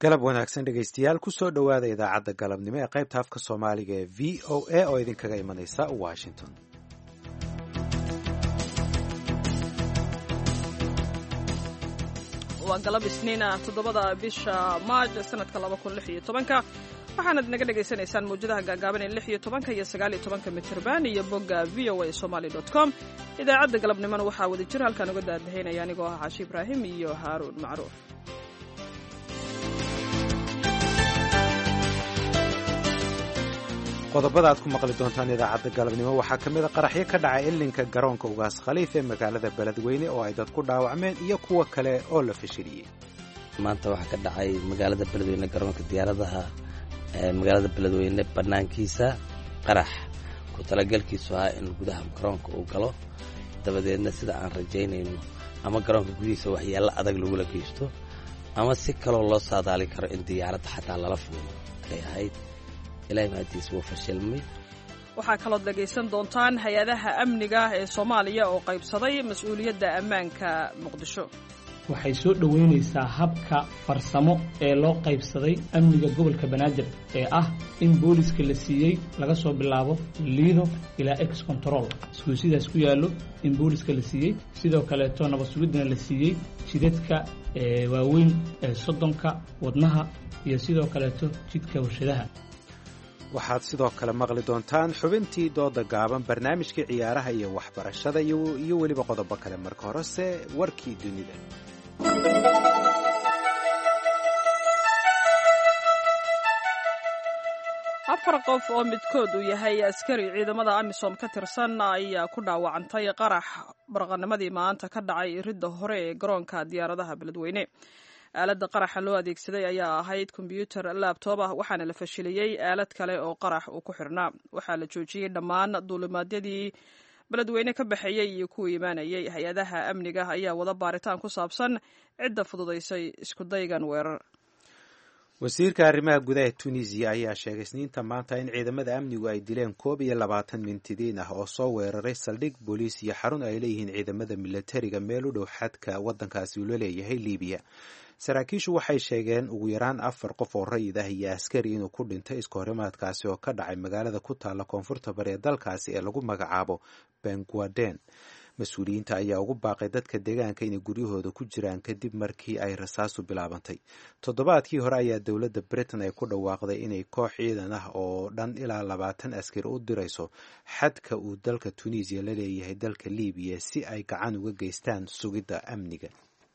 galab wanaagsan dhegaystayaal kusoo dhowaada idaacadda galabnimo ee qaybta afka soomaaliga ee v o a oo idinkaga imanaysa washington. waa galab isniina 7 bisha maaj sanadka 2016 waxaanad naga dhagaysanaysaan mawjadaha gaagaaban ee 16 iyo 19 mitirban iyo bogga voasomali.com. idaacadda galabnimona waxaa wada jir halkaan uga daadahaynaya anigoo ah Caashi Ibraahim iyo Haaruun Macruuf. qodobada aad ku maqli doontaan idaacadda galabnimo waxaa ka mid a qaraxyo ka dhacay ilinka garoonka ugaas khaliif ee magaalada beledweyne oo ay dad ku dhaawacmeen iyo kuwa kale oo la fashiliyey. maanta waxaa ka dhacay magaalada beledweyne garoonka diyaaradaha magaalada beledweyne bannaankiisa qarax ku talagalkiisu ahaa in gudaha garoonka uu galo dabadeedna sida aan rajaynayno ama garoonka gudihiisa waxyaalo adag lagula geysto ama si kaloo loo saadaali karo in diyaaradda xataa lala fuulo ay ahayd. ilaahay mahadiis wuu fashilmay. waxaa kaloo dhegaysan doontaan hay-adaha amniga ee Soomaaliya oo qaybsaday mas'uuliyadda ammaanka Muqdisho. waxay soo dhoweynaysaa habka farsamo ee loo qaybsaday amniga gobolka Banaadir ee ah in booliska la siiyey laga soo bilaabo Lido ilaa Ex Control isku sidaas ku yaalo in booliska la siiyey sidoo kale to nabad sugidna la siiyey jidadka waaweyn ee Sodonka wadnaha iyo sidoo kale to jidka warshadaha. waxaad sidoo kale maqli doontaan xubintii dooda gaaban barnaamijkii ciyaaraha iyo waxbarashada iyo weliba qodobo kale. marka horese warkii dunida. afar qof oo midkood uu yahay askari ciidamada amisom ka tirsan ayaa ku dhaawacantay qarax barqanimadii maanta ka dhacay iridda hore ee garoonka diyaaradaha beledweyne. aaladda qaraxa loo adeegsaday ayaa ahayd kombyuutar laabtoob ah waxaana la fashiliyey aalad kale oo qarax uu ku xirnaa. waxaa la joojiyey dhammaan duulimaadyadii beledweyne ka baxeeyey iyo kuwii imaanayay. hay-adaha amniga ayaa wada baaritaan ku saabsan cidda fududaysay iskudaygan weerar. wasiirka arrimaha gudaha Tunisia ayaa sheegay isniinta maanta in ciidamada amnigu ay dileen 21 mintidiin ah oo soo weeraray saldhig booliis iyo xarun ay leeyihiin ciidamada militariga meel u dhow xadka waddankaasi uu la leeyahay Liibiya. saraakiishu waxay sheegeen ugu yaraan 4 qof oo rayid ah iyo askari inuu ku dhintay iskahorimaadkaasi oo ka dhacay magaalada ku taalla koonfurta bari ee dalkaasi ee lagu magacaabo Benguaden. mas-uuliyiinta ayaa ugu baaqay dadka deegaanka inay guryahooda ku jiraan kadib markii ay rasaasu bilaabantay. toddobaadkii hore ayaa dowladda Britain ay ku dhawaaqday inay koox ciidan ah oo dhan ilaa 20 askari u dirayso xadka uu dalka Tunisia la leeyahay dalka Liibiya si ay gacan uga geystaan sugidda amniga.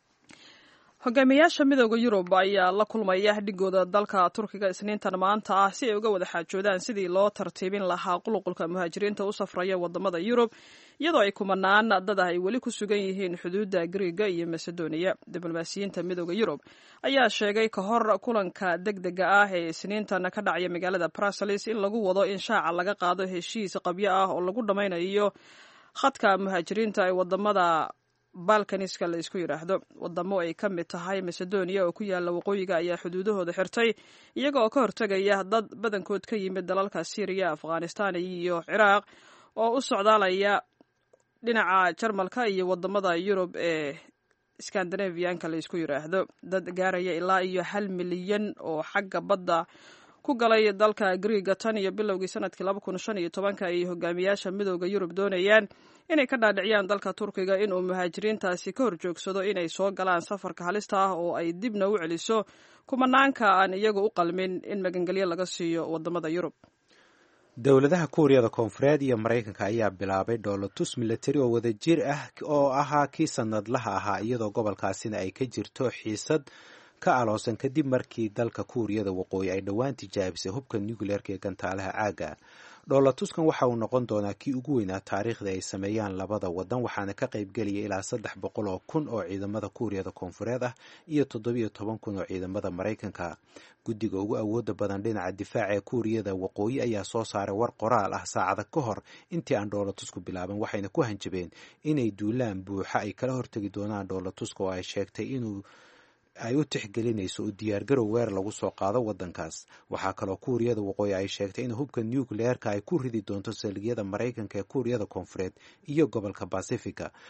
hogaamiyaasha midooda Yurub ayaa la kulmaya dhigooda dalka Turkiga isniintan maanta ah si ay uga wada xaajoodaan sidii loo tartiibin lahaa qulqulka muhaajiriinta u safraya wadamada Yurub iyadoo ay kumanaan dad ay weli ku sugan yihiin xuduudda Greega iyo Macedonia. diblomaasiyiinta midooda Yurub ayaa sheegay ka hor kulanka degdega ah ee isniintan ka dhacaya magaalada Brussels in lagu wado in shaaca laga qaado heshiis qabyo ah oo lagu dhameynayo khadka muhaajiriinta ee wadamada Balkaniska la isku yiraahdo. wadamo ay ka mid tahay Macedonia oo ku yaala waqooyiga ayaa xuduudahooda xirtay iyaga oo ka hortagaya dad badankood ka yimid dalalka Syria, Afghanistan iyo Iraq oo u socdaalaya dhinaca Jarmalka iyo wadamada Yurub ee Scandinavianka la isku yiraahdo. dad gaaraya ilaa iyo 1 milyan oo xagga badda ku galay dalka Greega tan iyo bilowgii sanadkii 2015 ay hogaamiyaasha midooda Yurub doonayaan inay ka dhaadhiciyaan dalka Turkiga inuu muhaajiriintaasi ka horjoogsado inay soo galaan safarka halista ah oo ay dibna u celiso kumanaanka aan iyagu u qalmin in magangelyo laga siiyo wadamada Yurub. dowladaha Kuuriyada Koonfureed iyo Mareykanka ayaa bilaabay dhoolatus militari oo wadajir ah oo ahaa kii sanadlaha ahaa iyadoo gobolkaasina ay ka jirto xiisad ka aloosan kadib markii dalka Kuuriyada Waqooyi ay dhowaan tijaabisay hubka nuclearka ee gantaalaha caaga. dhoolatuskan waxa uu noqon doonaa kii ugu weynaa taariikhda ay sameeyaan labada wadan waxaana ka qayb gelaya ilaa 300,000 oo ciidamada Kuuriyada Koonfureed ah iyo 17,000 oo ciidamada Mareykanka. guddiga ugu awooda badan dhinaca difaaca ee Kuuriyada Waqooyi ayaa soo saaray war qoraal ah saacada ka hor intii aan dhoolatusku bilaaban waxayna ku hanjabeen inay duulaan buuxa ay kala hortagi doonaan dhoolatuska oo ay sheegtay inuu ay u tixgelinayso u diyaargarow weer lagu soo qaado waddankaas. waxaa kaloo Kuuriyada Waqooyi ay sheegtay in hubka nuclearka ay ku ridi doonto saldhigyada Mareykanka ee Kuuriyada Koonfureed iyo gobolka Pacifica.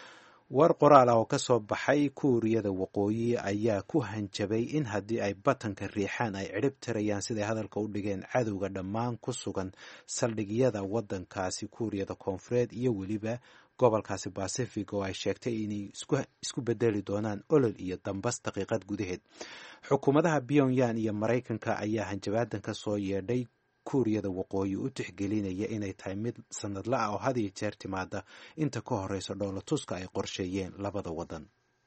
war qoraal ah oo ka soo baxay kuuriyada waqooyi ayaa ku hanjabay in haddii ay batanka riixaan ay cidhib tirayaan siday hadalka u dhigeen cadowga dhammaan ku sugan saldhigyada waddankaasi kuuriyada koonfureed iyo weliba gobolkaasi Pacific oo ay sheegtay inay isku bedeli doonaan olol iyo dambas daqiiqad gudaheed. Xukuumadaha Pyongyang iyo Maraykanka ayaa hanjabaadan ka soo yeedhay kuuriyada waqooyi u tixgelinaya inay tahay mid sanadle ah oo had iyo jeer timaada inta ka horeysa dhoolatuska ay qorsheeyeen labada waddan.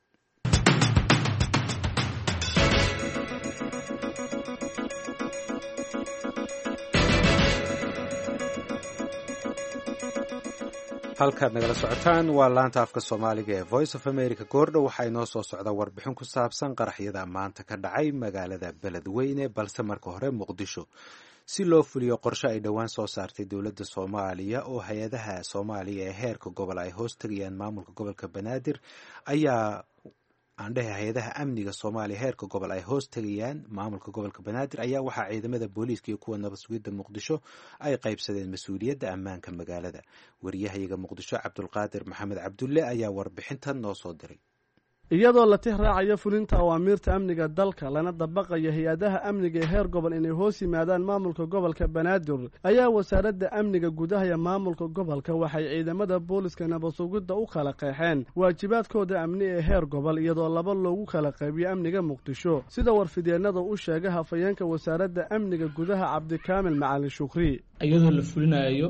halkaad nagala socotaan waa laanta afka Soomaaliga ee Voice of America. Goordhow waxaa inoo soo socda warbixin ku saabsan qaraxyada maanta ka dhacay magaalada Beledweyne, balse marka hore Muqdisho. Si loo fuliyo qorshe ay dhowaan soo saartay dowladda Soomaaliya oo hay-adaha Soomaaliya ee heerka gobol ay hoos tagayaan maamulka gobolka Banaadir ayaa hay-adaha amniga Soomaaliya heerka gobol ay hoos tagayaan maamulka gobolka Banaadir ayaa waxaa ciidamada booliiska iyo kuwa nabad sugidda Muqdisho ay qaybsadeen mas'uuliyadda ammaanka magaalada. Wariyahayaga Muqdisho Cabdulqaadir Maxamed Cabdulle ayaa warbixintan noo soo diray. iyadoo la tixraacayo fulinta awaamiirta amniga dalka lana dabaqayo hay-adaha amniga ee heer gobol inay hoos yimaadaan maamulka gobolka Banaadir ayaa wasaaradda amniga gudaha ee maamulka gobolka waxay ciidamada booliska nabad sugidda u kala qeexeen waajibaadkooda amni ee heer gobol iyadoo laba loogu kala qaybiyo amniga Muqdisho sida warfidyeenada u sheegay hafayeenka wasaaradda amniga gudaha Cabdikaamil Macalin Shukri. iyadoo la fulinayo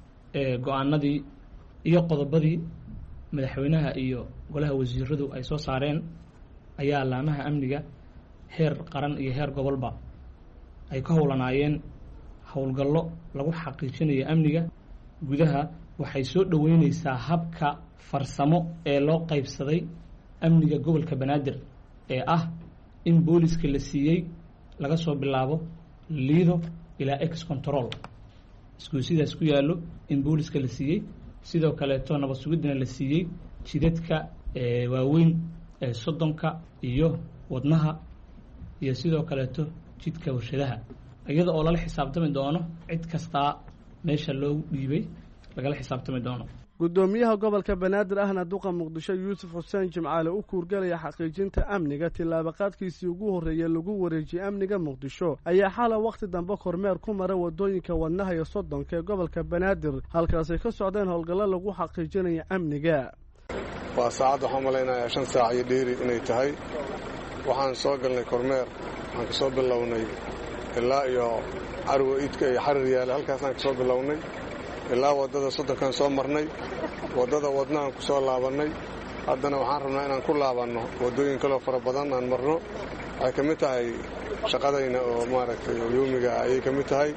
go'aanadii iyo qodobadii madaxweynaha iyo golaha wasiiradu ay soo saareen ayaa laamaha amniga heer qaran iyo heer gobolba ay ka howlanaayeen howlgallo lagu xaqiijinayo amniga gudaha. waxay soo dhaweynaysaa habka farsamo ee loo qaybsaday amniga gobolka Banaadir ee ah in booliska la siiyey laga soo bilaabo Lido ilaa Ex Control isku sidaas ku yaalo in booliska la siiyey sidoo kale nabad sugidna la siiyey jidadka waaweyn ee Sodonka iyo wadnaha iyo sidoo kale jidka warshadaha iyada oo la xisaabtami doono cid kasta meesha loo dhiibay laga xisaabtami doono. gudoomiyaha gobolka Banaadir ahna duqa Muqdisho Yuusuf Xuseen Jimcaale u kuurgalaya xaqiijinta amniga tilaabaqaadkiisii ugu horeeyay lagu wareejiyay amniga Muqdisho ayaa xalay waqti dambe kormeer ku maray wadooyinka wadnaha iyo Sodonka ee gobolka Banaadir halkaas ay ka socdeen howlgallo lagu xaqiijinayo amniga. waa saacad waxaan malaynayaa 5 saac iyo dheeri inay tahay. waxaan soo galnay kormeer waxaan ka soo bilownay ilaa iyo Carwo Idka iyo Xarir Yaale halkaasaan ka soo bilownay ilaa wadada Sodonkan soo marnay wadada wadnahan ku soo laabanay. haddana waxaan rabnaa inaan ku laabanno wadooyin kale fara badan aan marno. waxay ka mid tahay shaqadayna oo maaragtay yoomiga ayay ka mid tahay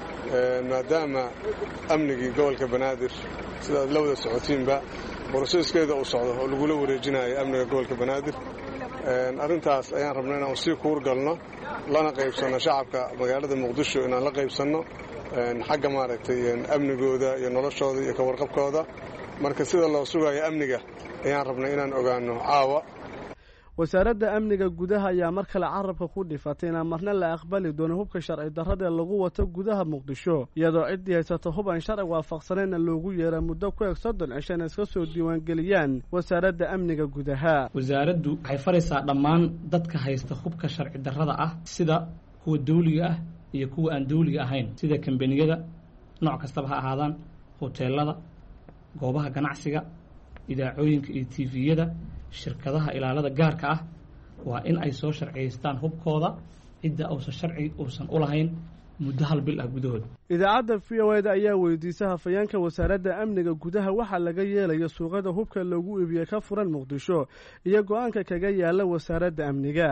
maadaama amnigii gobolka Banaadir sidaad la wada socotiinba boroseskeeda uu socdo oo lagu la wareejinayo amniga gobolka Banaadir. arrintaas ayaan rabnaa inaan sii kuurgalno lana qaybsano shacabka magaalada Muqdisho inaan la qaybsano xagga maaragtay amnigooda iyo noloshooda iyo ka warqabkooda. marka sida loo sugayo amniga ayaan rabnaa inaan ogaano caawa. wasaaradda amniga gudaha ayaa mar kale carabka ku dhifatay inaan marna la aqbali doono hubka sharci darrada lagu wato gudaha Muqdisho iyadoo ciddii haysato hub aan sharci waafaqsanayn loogu yeero muddo ku eg 30 cisho iska soo diiwaangeliyaan wasaaradda amniga gudaha. wasaaraddu waxay faraysaa dhammaan dadka haysta hubka sharci darrada ah sida kuwa dawliga ah iyo kuwa aan dawliga ahayn sida kambaniyada nooc kastaba ha ahaadaan hoteelada goobaha ganacsiga idaacooyinka iyo TV-yada shirkadaha ilaalada gaarka ah waa in ay soo sharciyeystaan hubkooda cidda uusan sharci uusan u lahayn muddo 1 bil ah gudahood. idaacadda VOA ayaa weydiisay hafayeenka wasaaradda amniga gudaha waxa laga yeelayo suuqada hubka lagu iibiyo ka furan Muqdisho iyo go'aanka kaga yaala wasaaradda amniga.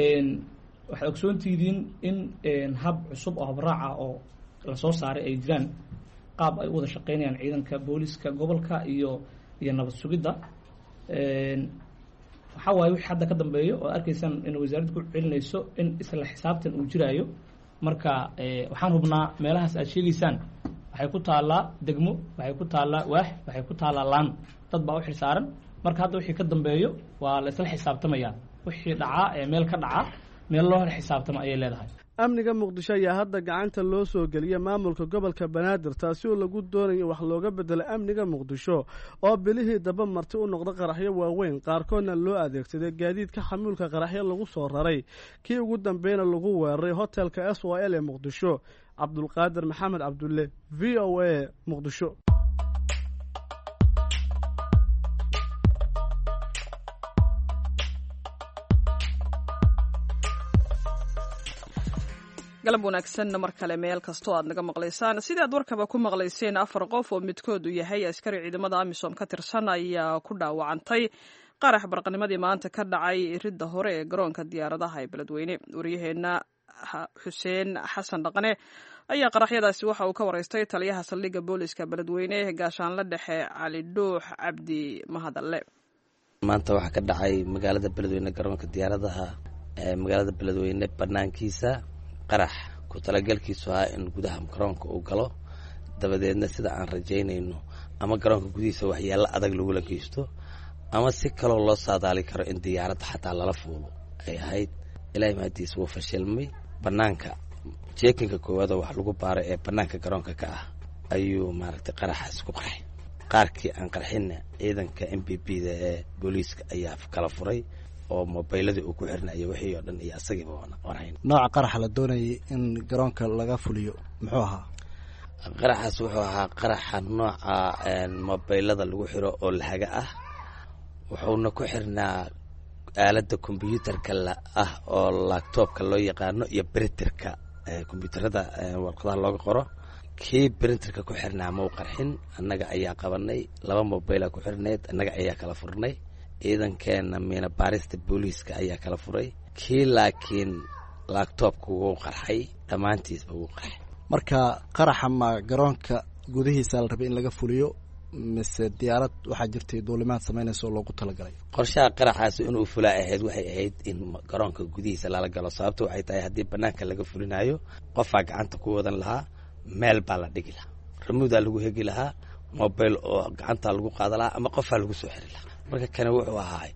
waxay ogsoontihiin in hab cusub oo habraac ah oo la soo saaray ay jiraan qaab ay wada shaqeynayaan ciidanka booliska gobolka iyo nabad sugidda. waxa waaye wixii hadda ka dambeeyo oo arkaysan in wasaaraddu ku celinayso in isla xisaabtan uu jiraayo. marka waxaan hubnaa meelahaas aad sheegaysaan waxay ku taalaa degmo waxay ku taalaa waax waxay ku taalaa laan dad baa u xilsaaran. marka hadda wixii ka dambeeyo waa la isla xisaabtamayaa wixii dhacaa ee meel ka dhaca meel loo hor xisaabtamo ayay leedahay. amniga muqdisho ayaa hadda gacanta loo soo geliyay maamulka gobolka banaadir taasi oo lagu doonayo wax looga bedelo amniga muqdisho oo bilihii daba marti u noqda qaraxyo waaweyn qaarkoodna loo adeegsaday gaadiidka xamuulka qaraxyo lagu soo raray kii ugu dambeeyna lagu weeraray hotelka SYL ee muqdisho. cabdulqaadir maxamed cabdulle, VOA, muqdisho. galab wanaagsan mar kale meel kastoo aad naga maqlaysaan. sidaad warkaba ku maqlayseen 4 qof oo midkoodu yahay askari ciidamada amisom ka tirsan ayaa ku dhaawacantay qarax barqanimadii maanta ka dhacay ridda hore ee garoonka diyaaradaha ee beledweyne. waryaheena xuseen xasan dhaqane ayaa qaraxyadaasi waxa uu ka waraystay taliyaha saldhigga booliska beledweyne gaashaanle dhexe cali dhuux cabdi mahadalle. maanta waxaa ka dhacay magaalada beledweyne garoonka diyaaradaha magaalada beledweyne banaankiisa qarax ku talagalkiisu ahaa in gudaha garoonka uu galo, dabadeedna sida aan rajaynayno ama garoonka gudihiisa waxyaalo adag lagula geysto ama si kaloo loo saadaali karo in diyaaradda xataa lala fuulo ay ahayd. ilaahay mahadiisa wuu fashilmay. banaanka jeekinka koowaad oo wax lagu baaro ee banaanka garoonka ka ah ayuu maaragtay qaraxaas ku qarxay. qaarkii aan qarxinna ciidanka MPB-da ee booliiska ayaa kala furay oo mobayladii uu ku xirnay wixii oo dhan iyo asagiiba warayn. nooca qaraxa la doonayay in garoonka laga fuliyo muxuu ahaa? qaraxaas wuxuu ahaa qaraxa nooca mobaylada lagu xiro oo lahaga ah, wuxuuna ku xirnaa aaladda kombiyuutarka ah oo laptopka loo yaqaano iyo printerka kombiyuutarada warqadaha looga qoro. kii printerka ku xirnaa ma u qarxin, annaga ayaa qabanay. 2 mobayla ku xirneed, annaga ayaa kala furnay. ciidankeena miina baarista booliiska ayaa kala furay. kii laakiin laptopka wuu qarxay, dhammaantiisba wuu qarxay. marka qaraxa ma garoonka gudihiisa la rabay in laga fuliyo mise diyaarad waxaa jirtay duulimaad samaynaysa oo loogu talagalay? qorshaha qaraxaasi inuu fulaa ahayd waxay ahayd in garoonka gudihiisa lala galo. sababto waxay tahay haddii banaanka laga fulinayo qofaa gacanta ku wadan lahaa, meel baa la dhigi lahaa, ramuudaa lagu hegi lahaa, mobayl oo gacanta lagu qaada lahaa ama qofaa lagu soo xiri lahaa. marka kane wuxuu ahaa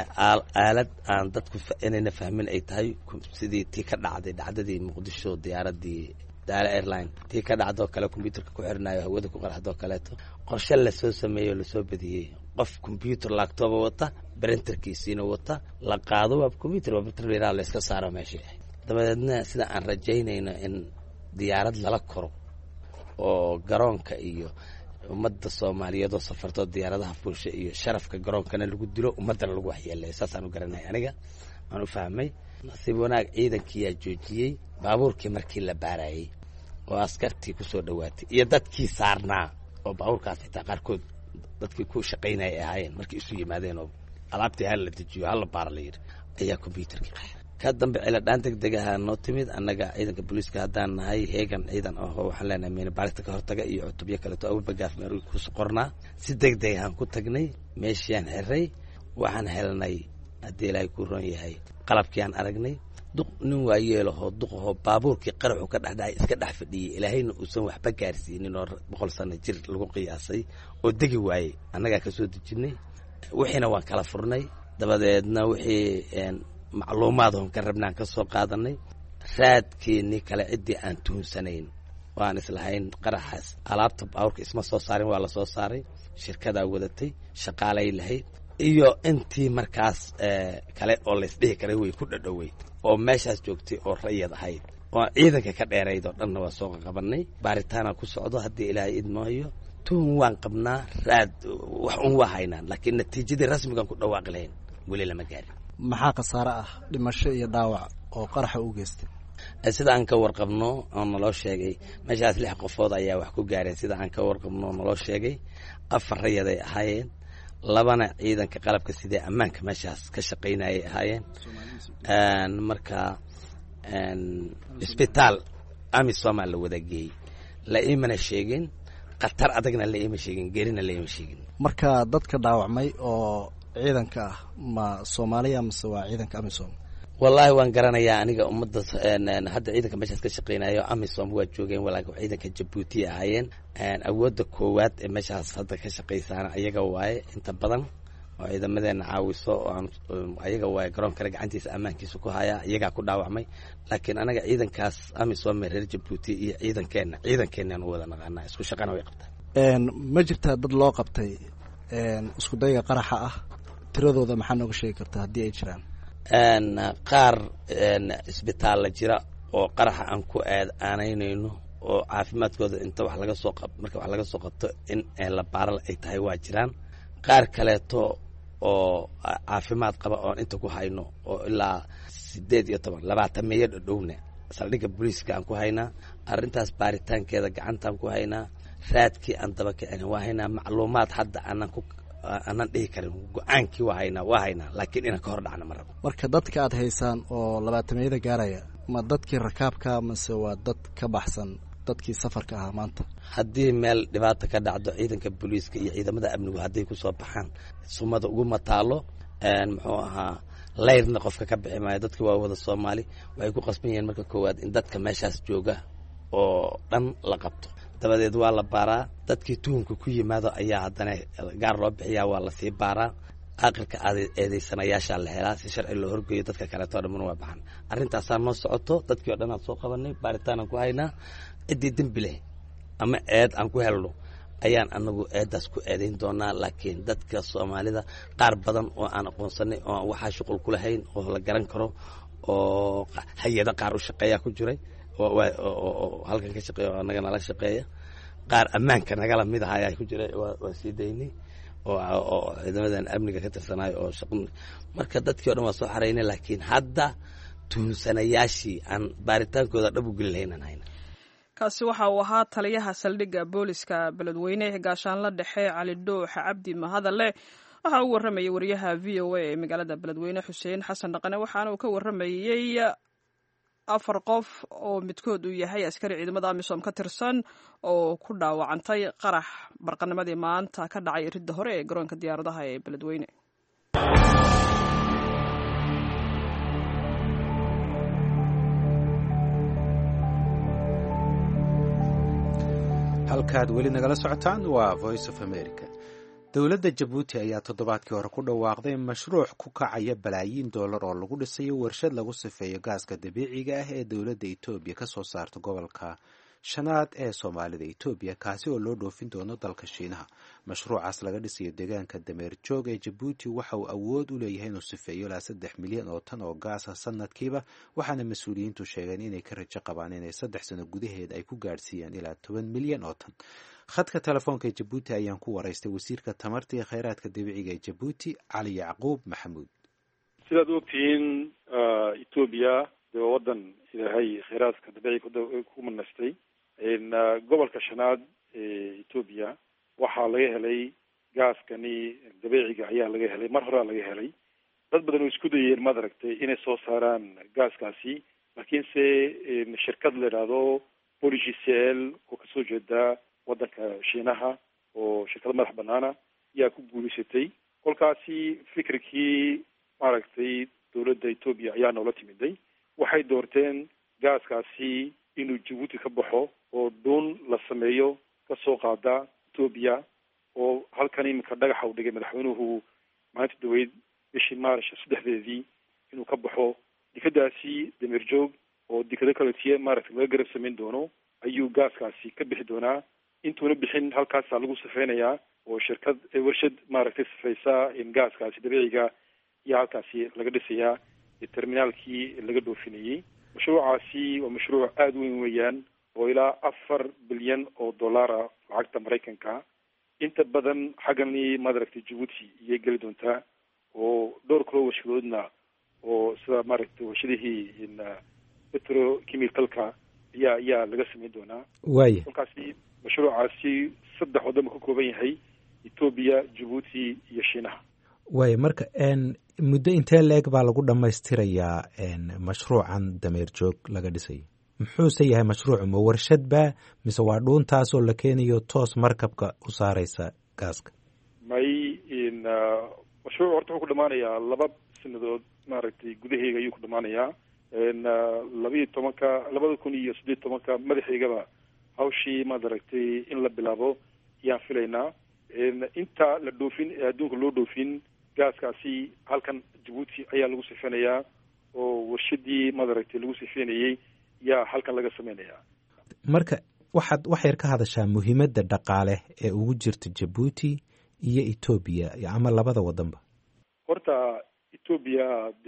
aalad aan dadku inayna fahmin ay tahay sidii tii ka dhacday dhacdadii muqdisho diyaaradii daala airline tii ka dhacdoo kale kombiyuutarka ku xirnayo hawada ku qarxdoo kaleeto. qorshe lasoo sameeyo lasoo badiyey, qof kombiyuutar laptop wata, printerkiisiina wata, la qaado waa kombiyuutar waa printer la iska saaro meeshii ahayd. dabadeedna sida aan rajaynayno in diyaarad lala koro oo garoonka iyo ummadda Soomaaliyeed oo safarto diyaaradaha fuusha iyo sharafka garoonkana lagu dilo, ummadana lagu waxyeeleeyo. saasaan u garanay aniga aan u fahmay. nasiib wanaag ciidankii yaa joojiyey baabuurkii markii la baarayay oo askartii ku soo dhawaatay iyo dadkii saarnaa oo baabuurkaas xitaa qaarkood dadkii ku shaqaynayay ahaayeen markii isu yimaadeen oo alaabtii hal la dejiyo hal la baara la yidhi ayaa kombiyuutarkii qaxay. ka dambe ciladhaan degdegaha noo timid. annaga ciidanka booliiska haddaan nahay heegan ciidan ahoo waxaan leenahay miina baarista ka hortaga iyo cutubyo kaleeto awbagaaf meel kusu qornaa. si degdegahaan ku tagnay, meeshiaan xiray, waxaan helnay haddii ilaahay ku roon yahay qalabkii aan aragnay. nin waayeelahoo duqahoo baabuurkii qaraxu ka dhexdhacay iska dhex fadhiyey, ilaahayna uusan waxba gaarsiinin oo 100 sano jir lagu qiyaasay oo degi waayey. annagaa ka soo dejinay, wixiina waan kala furnay. dabadeedna wixii macluumaad oon ka rabnaan ka soo qaadanay. raadkeennii kale ciddii aan tuhunsanayn waan islahayn qaraxaas alaabta baabuurka isma soo saarin, waa la soo saaray. shirkadaa wadatay, shaqaalay lahayd iyo intii markaas kale oo laysdhihi karay way ku dhadhowey oo meeshaas joogtay oo rayad ahayd oo ciidanka ka dheerayd oo dhanna waa soo qabanay. baaritaana ku socdo haddii ilaahay idmaayo. tuhun waan qabnaa, raad wax un waa haynaan, laakiin natiijadii rasmigan ku dhawaaqi lahayn weli lama gaarin. maxaa khasaare ah dhimasho iyo dhaawac oo qaraxa u geystay? sida aan ka warqabno oo naloo sheegay meeshaas 6 qofood ayaa wax ku gaareen. sida aan ka warqabno oo naloo sheegay 4 rayaday ahaayeen, 2 ciidanka qalabka sidee ammaanka meeshaas ka shaqaynayay ahaayeen. marka isbitaal amisom la wada geeyey, la iimana sheegin khatar adagna la iima sheegin, geerina la iima sheegin. marka dadka dhaawacmay oo ciidanka ah ma Soomaaliya mise waa ciidanka amisom? wallaahi waan garanayaa aniga ummadda hadda ciidanka meeshaas ka shaqaynayo amisom waa joogeen, walaakin ciidanka Jabuuti ahaayeen. awoodda koowaad ee meeshaas hadda ka shaqaysaana ayaga waaye inta badan oo ciidamadeena caawiso oo aan ayaga waa garoonkana gacantiisa ammaankiisa ku hayaa iyagaa ku dhaawacmay laakiin anaga ciidankaas amisom reer Djibouti iyo ciidankeenaan u wada naqaanaa isku shaqana way qabtaan ma jirtaa dad loo qabtay isku dayga qaraxa ah tiradooda maxaa nooga sheegi kartaa haddii ay jiraan qaar isbitaalla jira oo qaraxa aan ku aanaynayno oo caafimaadkooda inta marka wax laga soo qabto in la baaral ay tahay waa jiraan qaar kaleeto oo caafimaad qaba oon inta ku hayno oo ilaa 18 meeyo dhowna saldhigga booliiska aan ku haynaa arrintaas baaritaankeeda gacantaan ku haynaa raadkii aan daba kicin waa haynaa macluumaad hadda aanan dhihi karin go-aankii waa haynaa laakiin inaan ka hor dhacna ma rabo marka dadka aad haysaan oo 20 meeyada gaaraya ma dadkii rakaabka mase waa dad ka baxsan dadkii safarka ahaa maanta haddii meel dhibaato ka dhacdo ciidanka booliiska iyo ciidamada amnigu hadday ku soo baxaan sumada ugu mataalo muxuu ahaa layrna qofka ka bixi maayo dadka waa wada Soomaali waxay ku qasban yihiin marka koowaad in dadka meeshaas jooga oo dhan la qabto dabadeed waa la baaraa dadkii tuhunka ku yimaado ayaa haddana gaar loo bixiyaa waa la sii baaraa aqalka eedeysanayaasha la helaa si sharci loo horgeeyo dadka kale oo dhan waa baxan arrintaasaa noo socoto dadkii oo dhan aan soo qabanay baaritaan aan ku haynaa ciddii dembi leh ama eed aan ku helno ayaan anagu eedaas ku eedayn doonaa laakiin dadka Soomaalida qaar badan oo aan aqoonsanay oo waxa shaqo ku lahayn oo la garan karo oo hay'ado qaar u shaqeeya ku jiray oo halkan ka shaqeeyo anaga nala shaqeeya qaar ammaanka nagala mid ah ayaa ku jiray waa sii daynay oo ciidamadan amniga ka tirsanay oo shaqo marka dadkii oo dhan waa soo xareynay laakiin hadda tuunsanayaashii aan baaritaankooda dhab u gelinaynaan hayna kaasi waxa uu ahaa taliyaha saldhigga booliska beledweyne gaashaanla dhexe Cali Dhuux Cabdi Mahadalle waxa uu waramayay wariyaha VOA ee magaalada beledweyne Xuseen Xasan Dhaqane waxaana uu ka waramayay 4 qof oo midkood uu yahay askari ciidamada amisom ka tirsan oo ku dhaawacantay qarax barqanimadii maanta ka dhacay ridda hore ee garoonka diyaaradaha ee beledweyne halkaad weli nagala socotaan waa Voice of America. dowladda Djibouti ayaa toddobaadkii hore ku dhawaaqday mashruuc ku kacaya balaayiin dollar oo lagu dhisayo warshad lagu sifeeyo gaaska dabiiciga ah ee dowladda Itoobiya ka soo saarto gobolka shanaad ee Soomaalida Itoobiya kaasi oo loo dhoofin doono dalka Shiinaha. Mashruucaas laga dhisayo deegaanka dameer joog ee Djibouti waxa uu awood u leeyahay inuu sifeeyo ilaa 3 milyan oo tan oo gaas ah sanadkiiba waxaana mas'uuliyiintu sheegeen inay ka rajo qabaan inay 3 sano gudaheed ay ku gaarsiiyaan ilaa 10 milyan oo tan. khadka telefoonka Djibouti ayaan ku waraystay wasiirka tamarta iyo kheyraadka dabiiciga ee Djibouti Cali Yacquub Maxamuud. sidaad ogtihiin Itoobiya waa wadan ilaahay kheyraadka dabiiciga ku manastay gobolka shanaad ee Itoobiya waxaa laga helay gaaskani dabiiciga ayaa laga helay mar hore laga helay dad badan oo isku dayeen ma aragtay inay soo saaraan gaaskaasi laakiinse shirkad la yiraahdo Polygicel oo ka soo jeeda wadanka Shiinaha oo shirkad madax banaana ayaa ku guuleysatay kolkaasi fikirkii maaragtay dowladda Itoobiya ayaa noola timiday waxay doorteen gaaskaasi inuu Djibouti ka baxo oo doon la sameeyo ka soo qaada Itoobiya oo halkan imika dhagaxa u dhigay madaxweynuhu maalinta dhaweyd bishii Maarsh 3 inuu ka baxo dikadaasi dameer joog oo dikada kale tiye maaragtay laga garab sameyn doono ayuu gaaskaasi ka bixi doonaa intuuna bixin halkaasa lagu sifeynayaa oo shirkad warshad maaragtay sifeysa in gaaskaasi dabiiciga iyo halkaasi laga dhisayaa terminaalkii laga dhoofinayay mashruucaasi waa mashruuc aada weyn weeyaan oo ilaa 4 bilyan oo dollara lacagta Mareykanka inta badan xaggani maaragtay Djibouti iyay geli doontaa oo dhowr kilo warshadoodna oo sida maaragtay warshadihii petrochemicalka ayaa laga sameyn doonaa waaye halkaasi mashruucaasi 3 wadamo ka kooban yahay Itoobiya, Djibouti iyo Shiinaha. waaye marka muddo intee leeg baa lagu dhammaystirayaa mashruucan dameer joog laga dhisay muxuuse yahay mashruucu ma warshad baa mise waa dhuuntaas oo la keenayo toos markabka u saaraysa gaaska may mashruuc horta wuxuu ku dhamaanayaa 2 sanadood maaragtay gudaheega ayuu ku dhamaanayaa 2018 madaxeygaba hawshii maaragtay in la bilaabo ayaan filaynaa inta la dhoofin adduunka loo dhoofin gaaskaasi halkan Djibouti ayaa lagu sifeynayaa oo warshadii madaragtay lagu sifeynayay yaa halkan laga sameynayaa. Marka wax yar ka hadashaa muhiimadda dhaqaale ee ugu jirta Djibouti iyo Ethiopia ama labada wadanba. Horta Ethiopia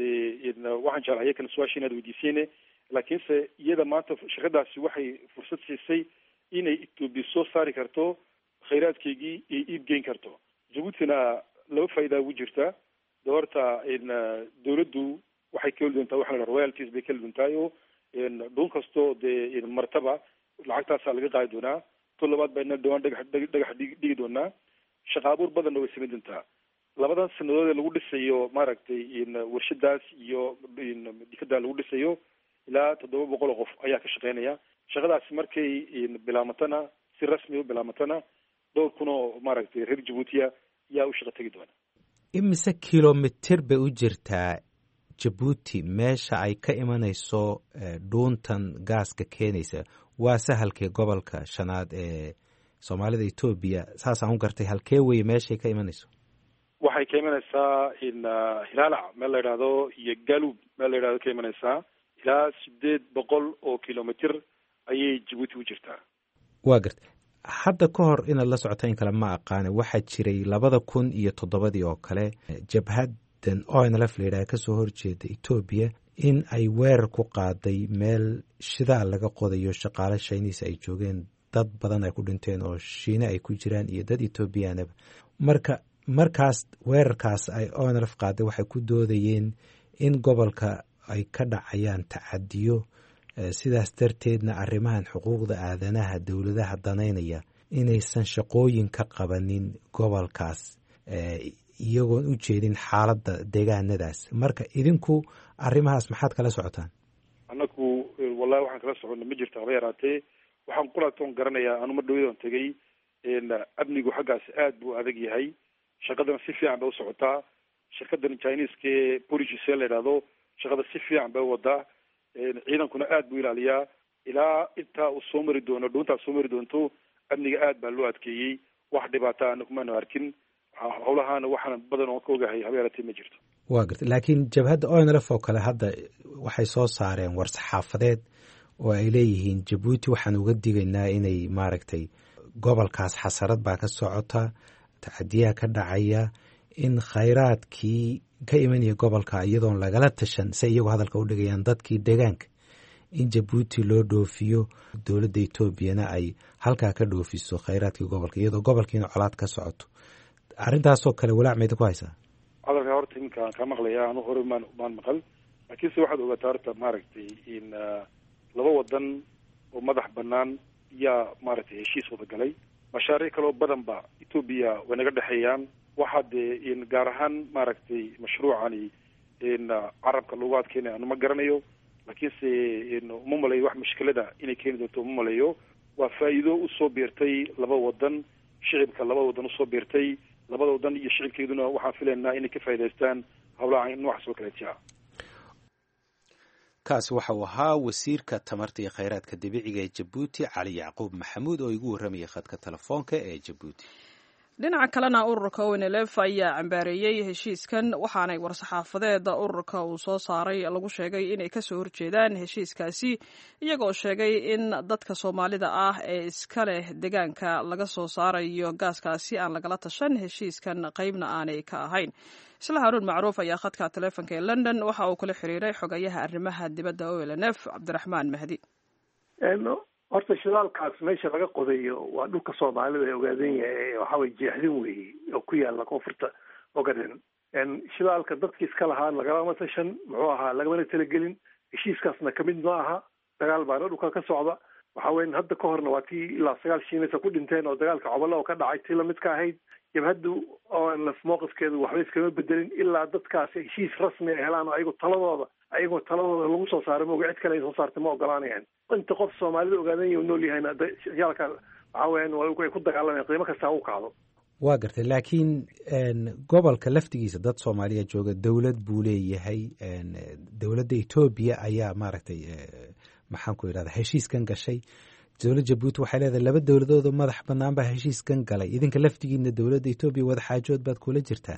waxaan jeclahay kala su'aasha inaad weydiiseen, laakiinse iyada maanta shaqadaasi waxay fursad siisay inay Ethiopia soo saari karto kheyraadkeygii iyo iib geyn karto. Djiboutina laba faa'iido ugu jirta. Horta dawladdu waxay ka doontaa waxa la royalties bay ka doontaa oo dhul kasto martaba lacagtaas laga qaadi doonaa. Labaad bayna dhawaan dhagax dhigi doonaa. Shaqo abuur badan way sameyn doontaa. Labadan sanadood ee lagu dhisayo maaragtay warshadaas iyo dikada lagu dhisayo ilaa 700 qof ayaa ka shaqeynaya. Shaqadaas markay bilaamatana si rasmi u bilaamatana 2,000 maaragtay reer Djibouti yaa u shaqo tagi doona. Imise kilomitir bay u jirtaa Djibouti meesha ay ka imanayso dhuuntan gaaska keenaysa? Waa sahalkee gobolka shanaad ee Soomaalida Ethiopia saas aan u gartay halkee weeye meeshay ka imanayso? Waxay ka imanaysaa Hilaalac meel la yiraahdo iyo Galub meel la yiraahdo ka imanaysaa ilaa 800 oo kilomitir ayay Djibouti u jirtaa. Waa gartay. Hadda ka hor inaad la socoto in kale ma aqaan waxaa jiray 2007 oo kale jabhadan ONLF la yiraahdo ka soo horjeeda Ethiopia in ay weerar ku qaaday meel shidaal laga qodayo shaqaale Chinese ay joogeen, dad badan ay ku dhinteen oo Shiine ay ku jiraan iyo dad Ethiopianaba. Markaas weerarkaas ay ONLF qaaday waxay ku doodayeen in gobolka ay ka dhacayaan tacadiyo, sidaas darteedna arrimahan xuquuqda aadanaha dawladaha danaynaya inaysan shaqooyin ka qabanin gobolkaas iyagoon u jeedin xaaladda deegaanadaas. Marka idinku arrimahaas maxaad kala socotaan? Anagu wallahi waxaan kala soconnaa ma jirto haba yaraatee. Waxaan qulaatoon garanayaa anuma dhaweydon tagay amnigu xaggaas aad buu adag yahay. Shaqadana si fiican bay u socotaa. Shirkadan Chinese-ka Polish la yiraahdo shaqada si fiican bay u wadaa. Ciidankuna aad buu ilaaliyaa ilaa inta uu soo mari doono dhuunta soo mari doonto. Amniga aad baa loo adkeeyay. Wax dhibaato ah kuma arkin. Howlahaana waxaan badan oo ka ogahay haba yaraatee ma jirto. Waa gartay. Laakiin jabhadda ONLF oo kale hadda waxay soo saareen war-saxaafadeed oo ay leeyihiin Djibouti waxaan uga digaynaa inay maaragtay gobolkaas xasarad baa ka socota, tacadiyaa ka dhacaya, in khayraadkii ka imanaya gobolka iyadoon lagala tashan si iyagoo hadalka u dhigayaan dadkii deegaanka in Djibouti loo dhoofiyo, dowladda Ethiopiana ay halkaa ka dhoofiso khayraadkii gobolka iyadoo gobolkiina colaad ka socoto. Arrintaasoo kale walaac meyd ku haysaa? Hadalka horta iminkaan ka maqlayaa anu hore maan maqal, laakiinse waxaad ogaataa horta maaragtay in laba wadan oo madax banaan yaa maaragtay heshiis wada galay. Mashaariic kaloo badan ba Ethiopia way naga dhaxeeyaan. Waxaad gaar ahaan maaragtay mashruucani carabka lagu adkeynay anu ma garanayo, laakiinse uma malayo wax mushkilada inay keeni doonto uma malayo. Waa faa'iido u soo beertay laba wadan, shicibka laba wadan u soo beertay. Labada wadan iyo shicibkeeduna waxaan filaynaa inay ka faa'iidaystaan howlaha noocaas oo kale ah. kaasi waxa uu ahaa wasiirka tamarta iyo kheyraadka dabiiciga ee Djibouti Cali Yacquub Maxamuud oo igu warramaya khadka telefoonka ee Djibouti. dhinaca kalena ururka ONLF ayaa cambaareeyey heshiiskan, waxaanay war-saxaafadeeda ururka uu soo saaray lagu sheegay inay kasoo horjeedaan heshiiskaasi, iyagoo sheegay in dadka Soomaalida ah ee iska leh deegaanka laga soo saarayo gaaskaasi aan lagala tashan heshiiskan qaybna aanay ka ahayn. Isla Haruun Macruuf ayaa khadka telefoonka ee London waxa uu kula xiriiray xogayaha arrimaha dibadda ONLF Cabdiraxmaan Mahdi. horta shidaalkaas meesha laga qodayo waa dhulka Soomaalida ee ogaadan yahay waxa way jeexdin weey oo ku yaala koonfurta Ogaden. Shidaalka dadkii iska lahaa lagama tashan muxuu ahaa lagama talagelin, heshiiskaasna kamid ma aha. Dagaal baa dhulka ka socda. Waxa weyn hadda ka horna waa tii ilaa 9 Shiinaysa ku dhinteen oo dagaalka cobolo oo ka dhacay tii la mid ka ahayd. Jabhadu oo mowqifkeedu waxba iskama bedelin ilaa dadkaas heshiis rasmi ah helaan oo ayagu taladooda lagu soo saaray ma cid kale soo saartay ma ogolaanayaan. inta qof Soomaalida ogaadan yahay nool yahayna shidaalka waxa weyn way ku dagaalameen qiimo kasta uu qaado. waa gartay. laakiin gobolka laftigiisa dad Soomaaliya jooga, dawlad buu leeyahay. dawladda Ethiopia ayaa maaragtay maxaan ku yiraahdaa heshiiskan gashay. dawladda Djibouti waxay leedahay laba dawladood oo madax bannaan baa heshiiskan galay. idinka laftigiina dawladda Ethiopia wada xaajood baad kula jirtaan.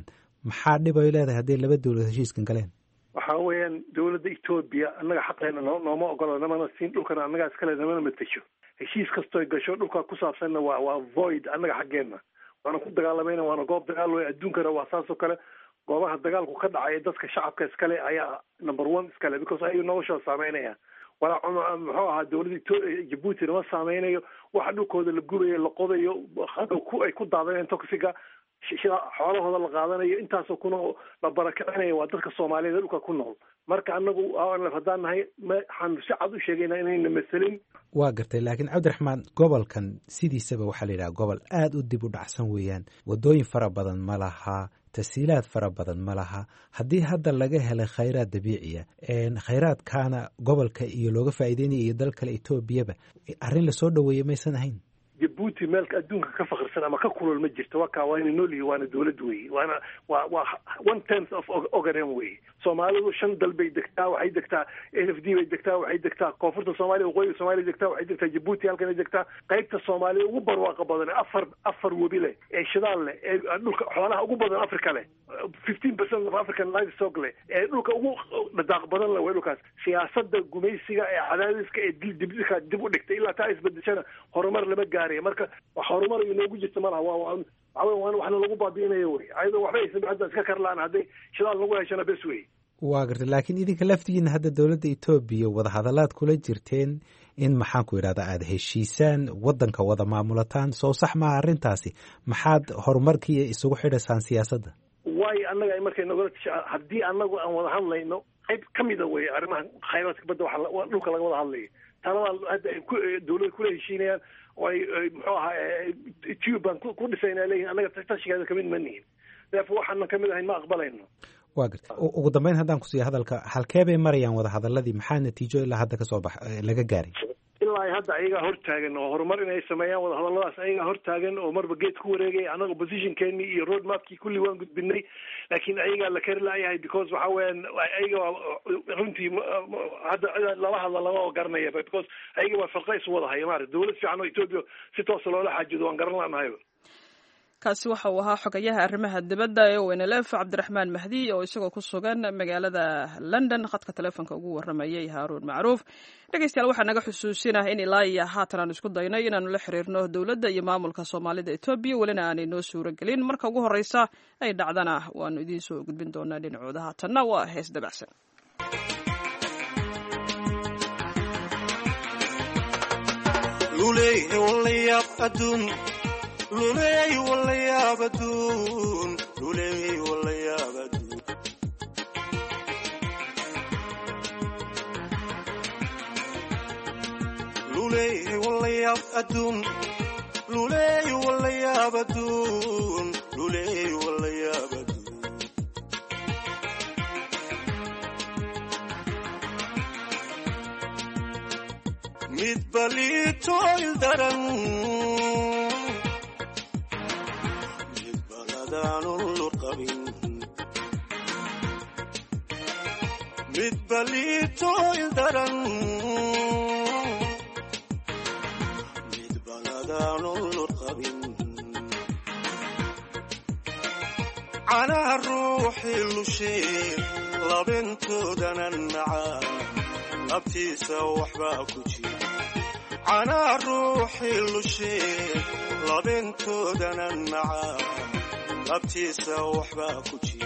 maxaa dhib ay leedahay hadday laba dowlad heshiiskan galeen waxa weeyaan dowladda Ethiopia annaga xaqeena nooma ogola namana siin dhulkana annaga iskale namana matasho heshiis kastoo gasho dhulka ku saabsanna waa void annaga xaqeena waana ku dagaalamayna waana goob dagaal weey adduunkana waa saasoo kale goobaha dagaalku ka dhacay dadka shacabka iskale ayaa number 1 iskale because ay nolosha saameynaya wala muxuu ahaa dowladda Djibouti ma saameynayo waxa dhulkooda la gubayo la qodayo ay ku daadeen toxiga xoolahooda la qaadanayo intaasoo kuna la barakacinayo waa dadka Soomaaliyeed dhulka ku nool marka anagu aan la fadanahay waxaan si cad u sheegaynaa inayna masalin waa gartay laakiin Cabdiraxmaan gobolkan sidiisaba waxa la yiraahdaa gobol aad u dib u dhacsan weeyaan wadooyin fara badan ma laha tasiilaad fara badan ma laha haddii hadda laga helay khayraad dabiiciya khayraadkaana gobolka iyo looga faa'iideynayo iyo dal kale Etoobiyaba arrin la soo dhaweeyay maysan ahayn Djibouti meelka adduunka ka faqirsan ama ka kulul ma jirto waa inay nool yihiin waana dowlad weeye waa 1/10 of Ogaden weeye Soomaalidu 5 dal bay degtaa waxay degtaa NFD bay degtaa waxay degtaa koonfurta Soomaaliya waqooyiga Soomaaliya degtaa waxay degtaa Djibouti halkan ay degtaa qaybta Soomaaliya ugu barwaaqo badan afar webi leh ee shidaal leh ee dhulka xoolaha ugu badan Afrika leh 15% of African livestock leh ee dhulka ugu dhaqaaq badan leh way dhulkaas siyaasadda gumaysiga ee cadaadiska ee dib u dhigtay ilaa taa isbedeshana horumar lama gaaray marka horumar inoogu jirto malaha waxna lagu baabi'inayo wey ayadoo waxba aysan hadda iska karlaan hadday shidaal lagu heshana bes wey waa gartay laakiin idinka laftigiina hadda dowladda Ethiopia wadahadalaad kula jirteen in maxaan ku yidhahdaa aada heshiisaan waddanka wada maamulataan soo sax maaha arrintaasi maxaad horumarkii isugu xidhaysaan siyaasadda waayo annaga markay nogala haddii annagu aan wada hadlayno qayb ka mida wey arrimaha khayraadka badda waxa dhulka laga wada hadlayo talada hadda ay dowladda kula heshiinayaan oo ay muxuu ahaa Ethiopia ku dhisayna leeyihiin annaga tashigeeda kamid ma nihin therefore waxaan kamid ahayn ma aqbalayno waa gartay ugu dambeyn haddaan ku siiyo hadalka halkee bay marayaan wada hadaladii maxaa natiijo ilaa hadda kasoo laga gaaray ilaa hadda ayagaa hortaagan oo horumar inay sameeyaan wada hadaladaas ayagaa hortaagan oo marba geed ku wareegay anaga positionkeeni iyo road mapkii kulli waan gudbinay laakiin ayagaa la kari laayahay because waxa weeyaan ayaga runtii hadda laba hadal lama garanaya because ayaga waa farqa isu wada haya maaragtay dowlad fiican oo Ethiopia si toos loola xaajido waan garan laanahay kaasi waxa uu ahaa xogayaha arrimaha dibadda ee WNLF Cabdiraxmaan Mahdi oo isagoo ku sugan magaalada London khadka telefoonka ugu waramayay Haaruun Macruuf dhageystayaal waxaa naga xusuusinaa in ilaa iyo haatan aan isku daynay inaanu la xiriirno dowladda iyo maamulka Soomaalida Ethiopia walina aanay noo suuragelin marka ugu horeysa ay dhacdana waanu idiin soo gudbin doonaa dhinacooda haatanna waa hees dabacsan luley wallayab adduun luley wallayab adduun luley wallayab adduun luley wallayab adduun luley wallayab adduun luley wallayab adduun mid balito ildaran mid balito ildaran mid baladaan ulur qabin canaha ruuxii lusheen labintoodana nacaa nabtiisa waxbaa ku jira canaha ruuxii lusheen labintoodana nacaa nabtiisa waxbaa ku jira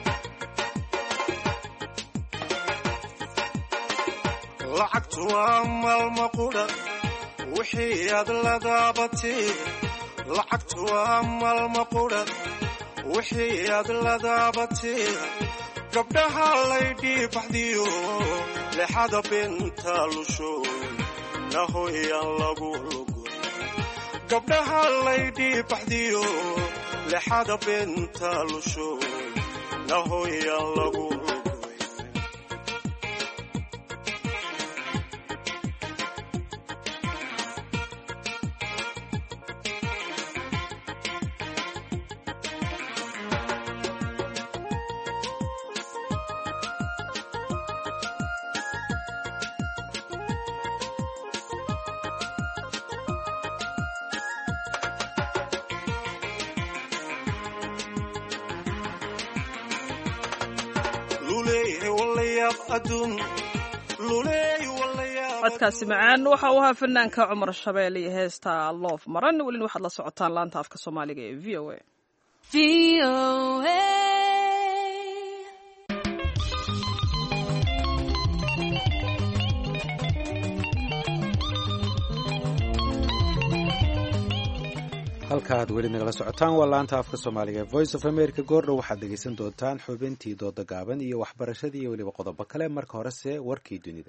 lacagtu waa maalma qudha wixii aad la daabatee lacagtu waa maalma qudha wixii aad la daabatee gabdhaha laydhii baxdiyo lexada binta lusho nahoyaan lagu lugo gabdhaha laydhii baxdiyo lexada binta lusho nahoyaan lagu codkaasi macaan waxa uu ahaa fanaanka cumar shabeelle iyo heesta loof maran welina waxaad la socotaan laanta afka soomaaliga ee v o a halkaaad weli nagala socotaan waa laanta afka soomaaliga ee voice of america goordhow waxaad dhegaysan doontaan xubintii dooda gaaban iyo waxbarashadii iyo weliba qodobo kale marka horese warkii dunida.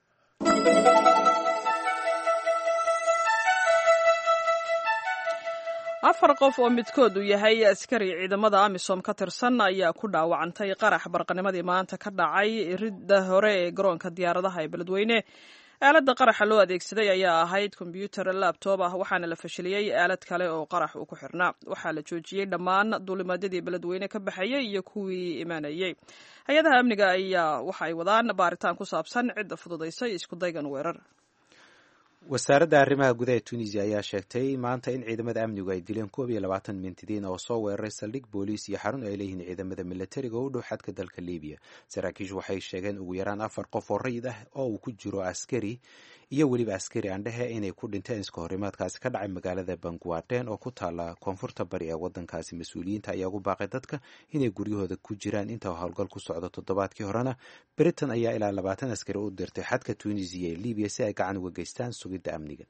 afar qof oo midkood uu yahay askari ciidamada amisom ka tirsan ayaa ku dhaawacantay qarax barqanimadii maanta ka dhacay ridda hore ee garoonka diyaaradaha ee beledweyne. aaladda qaraxa loo adeegsaday ayaa ahayd kombyuutar laabtoob ah waxaana la fashiliyey aalad kale oo qarax uu ku xirnaa. waxaa la joojiyey dhammaan duulimaadyadii beledweyne ka baxayey iyo kuwii imaanayey. hay-adaha amniga ayaa waxa ay wadaan baaritaan ku saabsan cidda fududaysay isku daygan weerar. wasaaradda arrimaha gudaha ee tunisia ayaa sheegtay maanta in ciidamada amnigu ay dileen 21 mintidiin oo soo weeraray saldhig booliis iyo xarun ay leeyihiin ciidamada militariga u dhow xadka dalka libiya. saraakiishu waxay sheegeen ugu yaraan 4 qof oo rayid ah oo uu ku jiro askari iyo weliba askari aandhehe inay ku dhinteen iska horimaadkaasi ka dhacay magaalada banguaden oo ku taala koonfurta bari ee wadankaasi. mas-uuliyiinta ayaa ugu baaqay dadka inay guryahooda ku jiraan inta howlgal ku socdo. toddobaadkii horena britain ayaa ilaa 20 askari u dirtay xadka tunisia ee libiya si ay gacan uga geystaan sugidda amniga.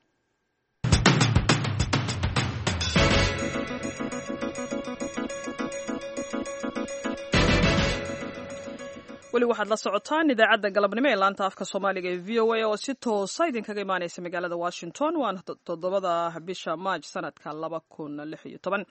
weli waxaad la socotaan idaacadda galabnimo ee laanta afka soomaaliga ee v o a oo si toosa idinkaga imaaneysa magaalada washington waana 7 bisha maaj sanadka 2016.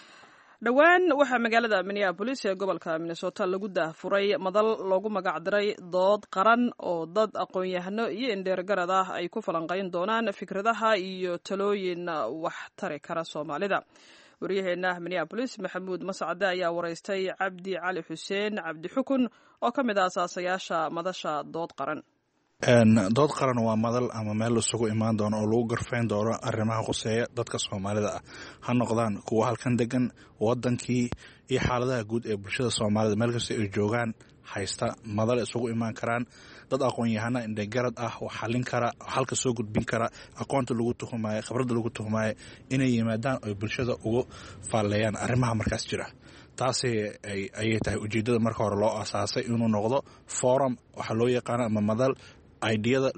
dhowaan waxaa magaalada minneapolis ee gobolka minnesota lagu daahfuray madal loogu magacdiray dood qaran oo dad aqoon-yahano iyo indheergarad ah ay ku falanqayn doonaan fikradaha iyo talooyin wax tari kara soomaalida. waryaheena minneapolis maxamuud mascade ayaa waraystay cabdi cali xuseen cabdi xukun oo ka mid ah asaasayaasha madasha dood qaran. dood qaran waa madal ama meel isugu imaan doono oo lagu garfayn doono arrimaha quseeya dadka soomaalida ah, ha noqdaan kuwa halkan degan wadankii iyo xaaladaha guud ee bulshada soomaalida meel kasta ay joogaan haysta madal isugu imaan karaan. dad aqoon-yahana indhegarad ah oo xallin kara, halka soo gudbin kara aqoonta lagu tuhumaayo, khibradda lagu tuhumaayo inay yimaadaan oo bulshada ugu faalleeyaan arrimaha markaas jira. taasi ayay tahay ujeeddada marka hore loo asaasay inuu noqdo forum waxaa loo yaqaana ama madal aidiyada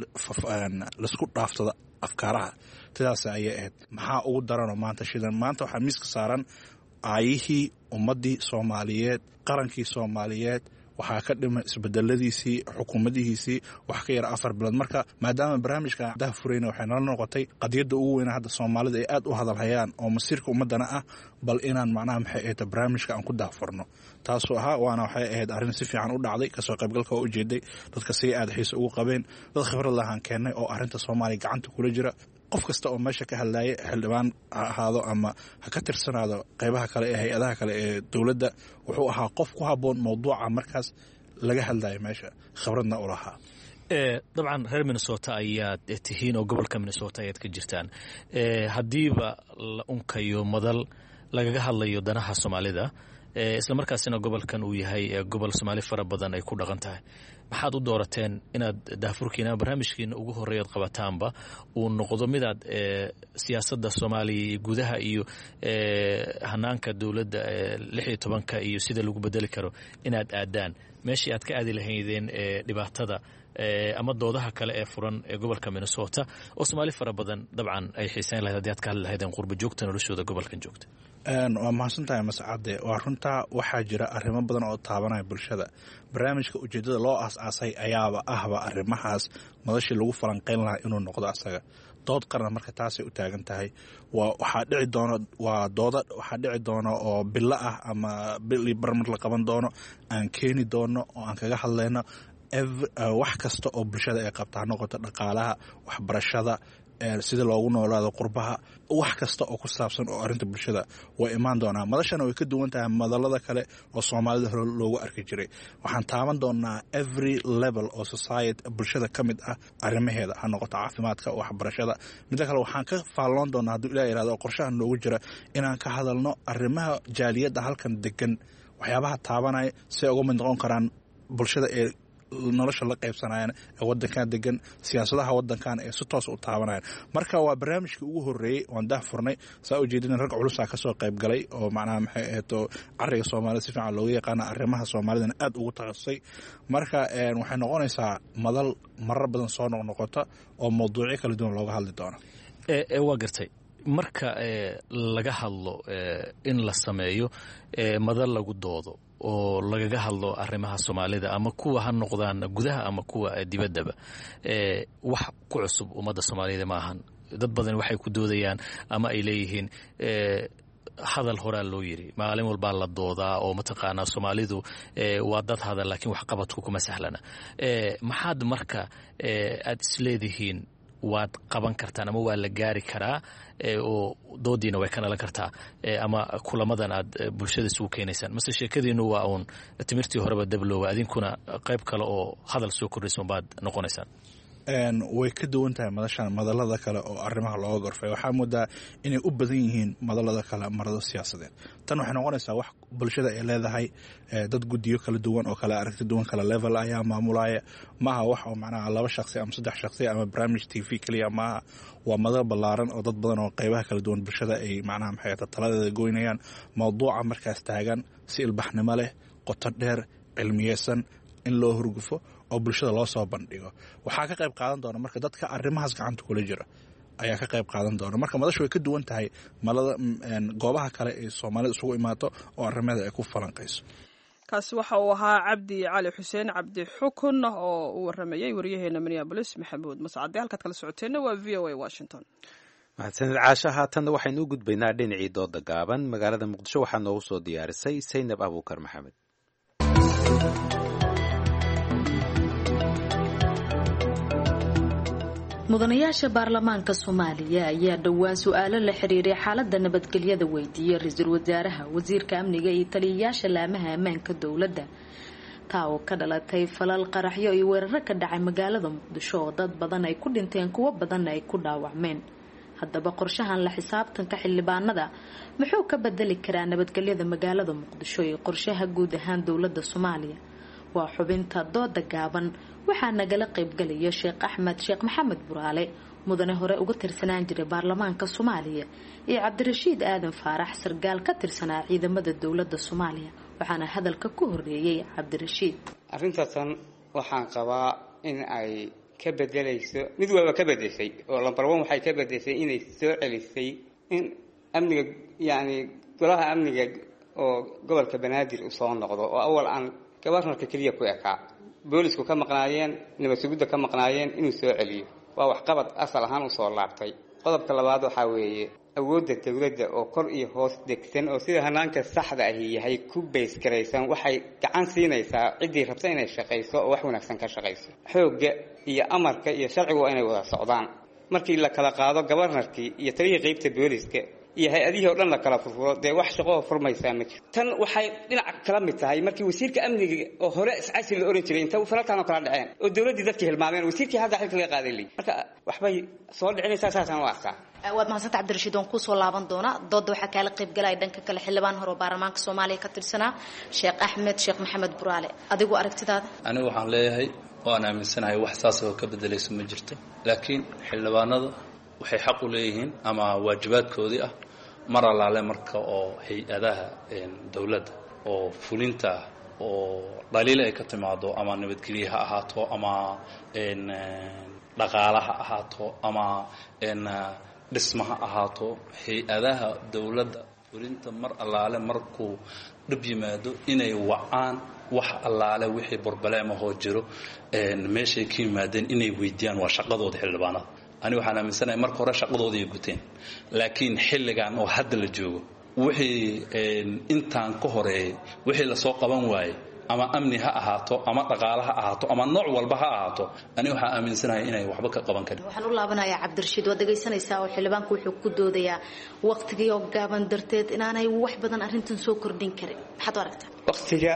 laisku dhaafsada afkaaraha. sidaas ayay ahayd. maxaa ugu daranoo maanta shidan maanta waxaa miiska saaran aayihii ummaddii soomaaliyeed, qarankii soomaaliyeed waxaa ka dhimay isbedeladiisii, xukuumadihiisii wax ka yar 4 bilood. marka maadaama barnaamijka daahfurayna waxay nala noqotay qadiyadda ugu weyna hadda soomaalida ay aad u hadalhayaan oo masiirka ummadana ah, bal inaan macnaha maxay ahayd barnaamijka aan ku daahfurno. taasoo ahaa waana waxay ahayd arrin si fiican u dhacday. kasoo qaybgalka waa ujeeday dadka si aad xiisa ugu qabeen, dad khibrad lahaan keennay oo arrinta soomaaliya gacanta kula jira. qof kasta oo meesha ka hadlaaya xildhibaan ha ahaado ama ha ka tirsanaado qaybaha kale ee hay-adaha kale ee dowladda, wuxuu ahaa qof ku habboon mawduuca markaas laga hadlaya meesha, khibradna u lahaa. dabcan reer minnesota ayaad tihiin oo gobolka minnesota ayaad ka jirtaan. haddiiba la unkayo madal lagaga hadlayo danaha soomaalida, isla markaasina gobolkan uu yahay gobol soomaali fara badan ay ku dhaqan tahay, maxaad u doorateen inaad daafurkiina barnaamijkiina ugu horreeyaad qabataanba uu noqdo midaad siyaasadda soomaaliya iyo gudaha iyo hanaanka dowladda 16 iyo sida lagu bedeli karo inaad aadaan meeshii aad ka aadi lahaydeen dhibaatada ama doodaha kale ee furan ee gobolka minnesota oo soomaali fara badan dabcan ay xiisayn lahayd haddii aad ka hadli lahaydeen qurba joogta noloshooda gobolkan joogta. waa mahadsantahay mascade. waa runtaa waxaa jira arrimo badan oo taabanaya bulshada. barnaamijka ujeeddada loo aas-aasay ayaaba ahba arrimahaas madashii lagu falanqayn lahaa inuu noqdo asaga dood qaran. marka taasay u taagan tahay waxaa dhici doono oo bilo ah ama bili barmar la qaban doono aan keeni doono oo aan kaga hadlayno wax kasta oo bulshada ay qabta, ha noqoto dhaqaalaha, waxbarashada, sida loogu noolaado qurbaha, wax kasta oo ku saabsan oo arrinta bulshada way imaan doonaa. madashana way ka duwan tahay madalada kale oo soomaalida hore loogu arki jiray. waxaan taaban doonaa every level oo society bulshada ka mid ah arrimaheeda, ha noqoto caafimaadka, waxbarashada. midda kale waxaan ka faalloon doonaa hadduu ilaah yihahdo oo qorshahan noogu jira inaan ka hadalno arrimaha jaaliyadda halkan degan, waxyaabaha taabanaya si ay uga mid noqon karaan bulshada ee nolosha la qaybsanayaan ee wadankan degan siyaasadaha wadankan ee si toos u taabanayaan marka waa barnaamijkii ugu horeeyey oon daahfurnay saa ujeedina rag culusaa kasoo qayb galay oo macnaha maxay ahayto cariga soomaalida si fiican looga yaqaana arrimaha soomaalidana aad ugu takhasusay marka waxay noqonaysaa madal marar badan soo noqnoqota oo mawduucyo kala duwan looga hadli doono waa gartay marka laga hadlo in la sameeyo madal lagu doodo oo lagaga hadlo arrimaha soomaalida ama kuwa ha noqdaan gudaha ama kuwa dibaddaba wax ku cusub ummadda soomaalida ma ahan dad badan waxay ku doodayaan ama ay leeyihiin hadal horaa loo yiri maalin walbaa la doodaa oo mataqaanaa soomaalidu waa dad hadal laakiin wax qabadku kuma sahlana maxaad marka aad isleedihiin waad qaban kartaan ama waa la gaari karaa oo doodiina way ka dhalan kartaa ama kulamadan aad bulshada isugu keenaysaan mase sheekadiinu waa uun timirtii horeba dabloowa adinkuna qayb kale oo hadal soo kordhaysa baad noqonaysaan way ka duwan tahay madalada kale oo arrimaha looga gorfay waxaa moodaa inay u badan yihiin madalada kale marado siyaasadeed tan waxay noqonaysaa wax bulshada ay leedahay dad guddiyo kala duwan oo kale aragti duwan kala level ayaa maamulaya maaha wax oo macnaha 2 shakhsi ama 3 shakhsi ama barnaamij TV kaliya maaha waa madal ballaaran oo dad badan oo qaybaha kala duwan bulshada ay macnaha maxay taladeeda goynayaan mawduuca markaas taagan si ilbaxnimo leh qoto dheer cilmiyeysan in loo hurgufo oo bulshada loo soo bandhigo waxaa ka qayb qaadan doona marka dadka arrimahaas gacanta kula jira ayaa ka qayb qaadan doona marka madashu way ka duwan tahay malada goobaha kale ee Soomaalida isugu imaato oo arrimaha ay ku falanqayso kaasi waxa uu ahaa Cabdi Cali Xuseen Cabdi Xukun oo uu waramayay wariyaheena Minneapolis Maxamuud Mascade halkaad kala socoteena waa VOA Washington mahadsanid caasha haatanna waxaynu u gudbaynaa dhinacii dooda gaaban magaalada Muqdisho waxaa noogu soo diyaarisay Saynab Abuukar Maxamed mudanayaasha baarlamaanka Soomaaliya ayaa dhawaan su'aalo la xiriiray xaaladda nabadgelyada weydiiyay ra'iisul wasaaraha wasiirka amniga iyo taliyayaasha laamaha ammaanka dowladda taa oo ka dhalatay falal qaraxyo iyo weeraro ka dhacay magaalada Muqdisho oo dad badan ay ku dhinteen kuwo badan ay ku dhaawacmeen haddaba qorshahan la xisaabtanka xildhibaanada muxuu ka bedeli karaa nabadgelyada magaalada Muqdisho iyo qorshaha guud ahaan dowladda Soomaaliya waa xubinta dooda gaaban waxaa nagala qayb galaya Sheekh Axmed Sheekh Maxamed Buraale mudane hore uga tirsanaan jiray baarlamaanka Soomaaliya iyo Cabdirashiid Aadan Faarax sargaal ka tirsanaa ciidamada dowladda Soomaaliya waxaana hadalka ku horeeyay Cabdirashiid arrintan waxaan qabaa in ay ka bedelayso mid walba ka bedeshay oo lambar 1 waxay ka bedeshay inay soo celisay in amniga yani golaha amniga oo gobolka Banaadir u soo noqdo oo awal aan gabarnarka kaliya ku ekaa boolisku ka maqnaayeen nabadgelyada ka maqnaayeen inuu soo celiyo waa wax qabad asal ahaan u soo laabtay qodobka labaad waxa weeye awoodda dawladda oo kor iyo hoos degsan oo sida hanaanka saxda ah yahay ku base garaysan waxay gacan siinaysaa cidii rabta inay shaqeyso oo wax wanaagsan ka shaqeyso xoogga iyo amarka iyo sharcigu inay wada socdaan markii la kala qaado gabarnarkii iyo taliyada qaybta booliska iyo hay'adihii oo dhan la kala furfuro de wax shaqo furmaysaa ma jirto tan waxay dhinac kala mid tahay markii wasiirka amniga oo hore iscasil la oran jiray inta uu falalkan kala dhaceen oo dawladda dadkii hilmaameen wasiirkii hadda xilka laga qaaday lii marka waxbay soo dhicinaysaa saasan u arkaa waad mahadsantahay Cabdirashiid oo ku soo laaban doona dooda waxa kala qayb galay dhanka kale xildhibaan hore baarlamaanka Soomaaliya ka tirsanaa Sheekh Axmed Sheekh Maxamed Buraale adigu aragtidaada anigu waxaan leeyahay waan aaminsanahay wax saas oo ka bedelayso ma jirto laakiin xildhibaanadu waxay xaq u leeyihiin ama waajibaadkoodii ah mar allaale marka oo hay-adaha dawladda oo fulinta oo dhaliil ay ka timaado ama nabadgelyo ha ahaato ama dhaqaale ha ahaato ama dhismo ha ahaato hay-adaha dawladda fulinta mar allaale markuu dhib yimaado inay wacaan wax allaale wixii burbaleemahoo jiro meeshay ka yimaadeen inay weydiiyaan waa shaqadooda xildhibaanada ani waxaan aaminsanahay marka hore shaqadooda ay guteen laakiin xilligan oo hadda la joogo wixii intaan ka horeeyay wixii la soo qaban waayay ama amni ha ahaato ama dhaqaale ha ahaato ama nooc walba ha ahaato ani waxaan aaminsanahay inay waxba ka qaban karin waxaan u laabanayaa Cabdirashiid oo dhageysanaysa oo xildhibaanku wuxuu ku doodayaa waqtigii oo gaaban darteed inaanay wax badan arrintan soo kordhin karin maxaad aragtaa waqtiga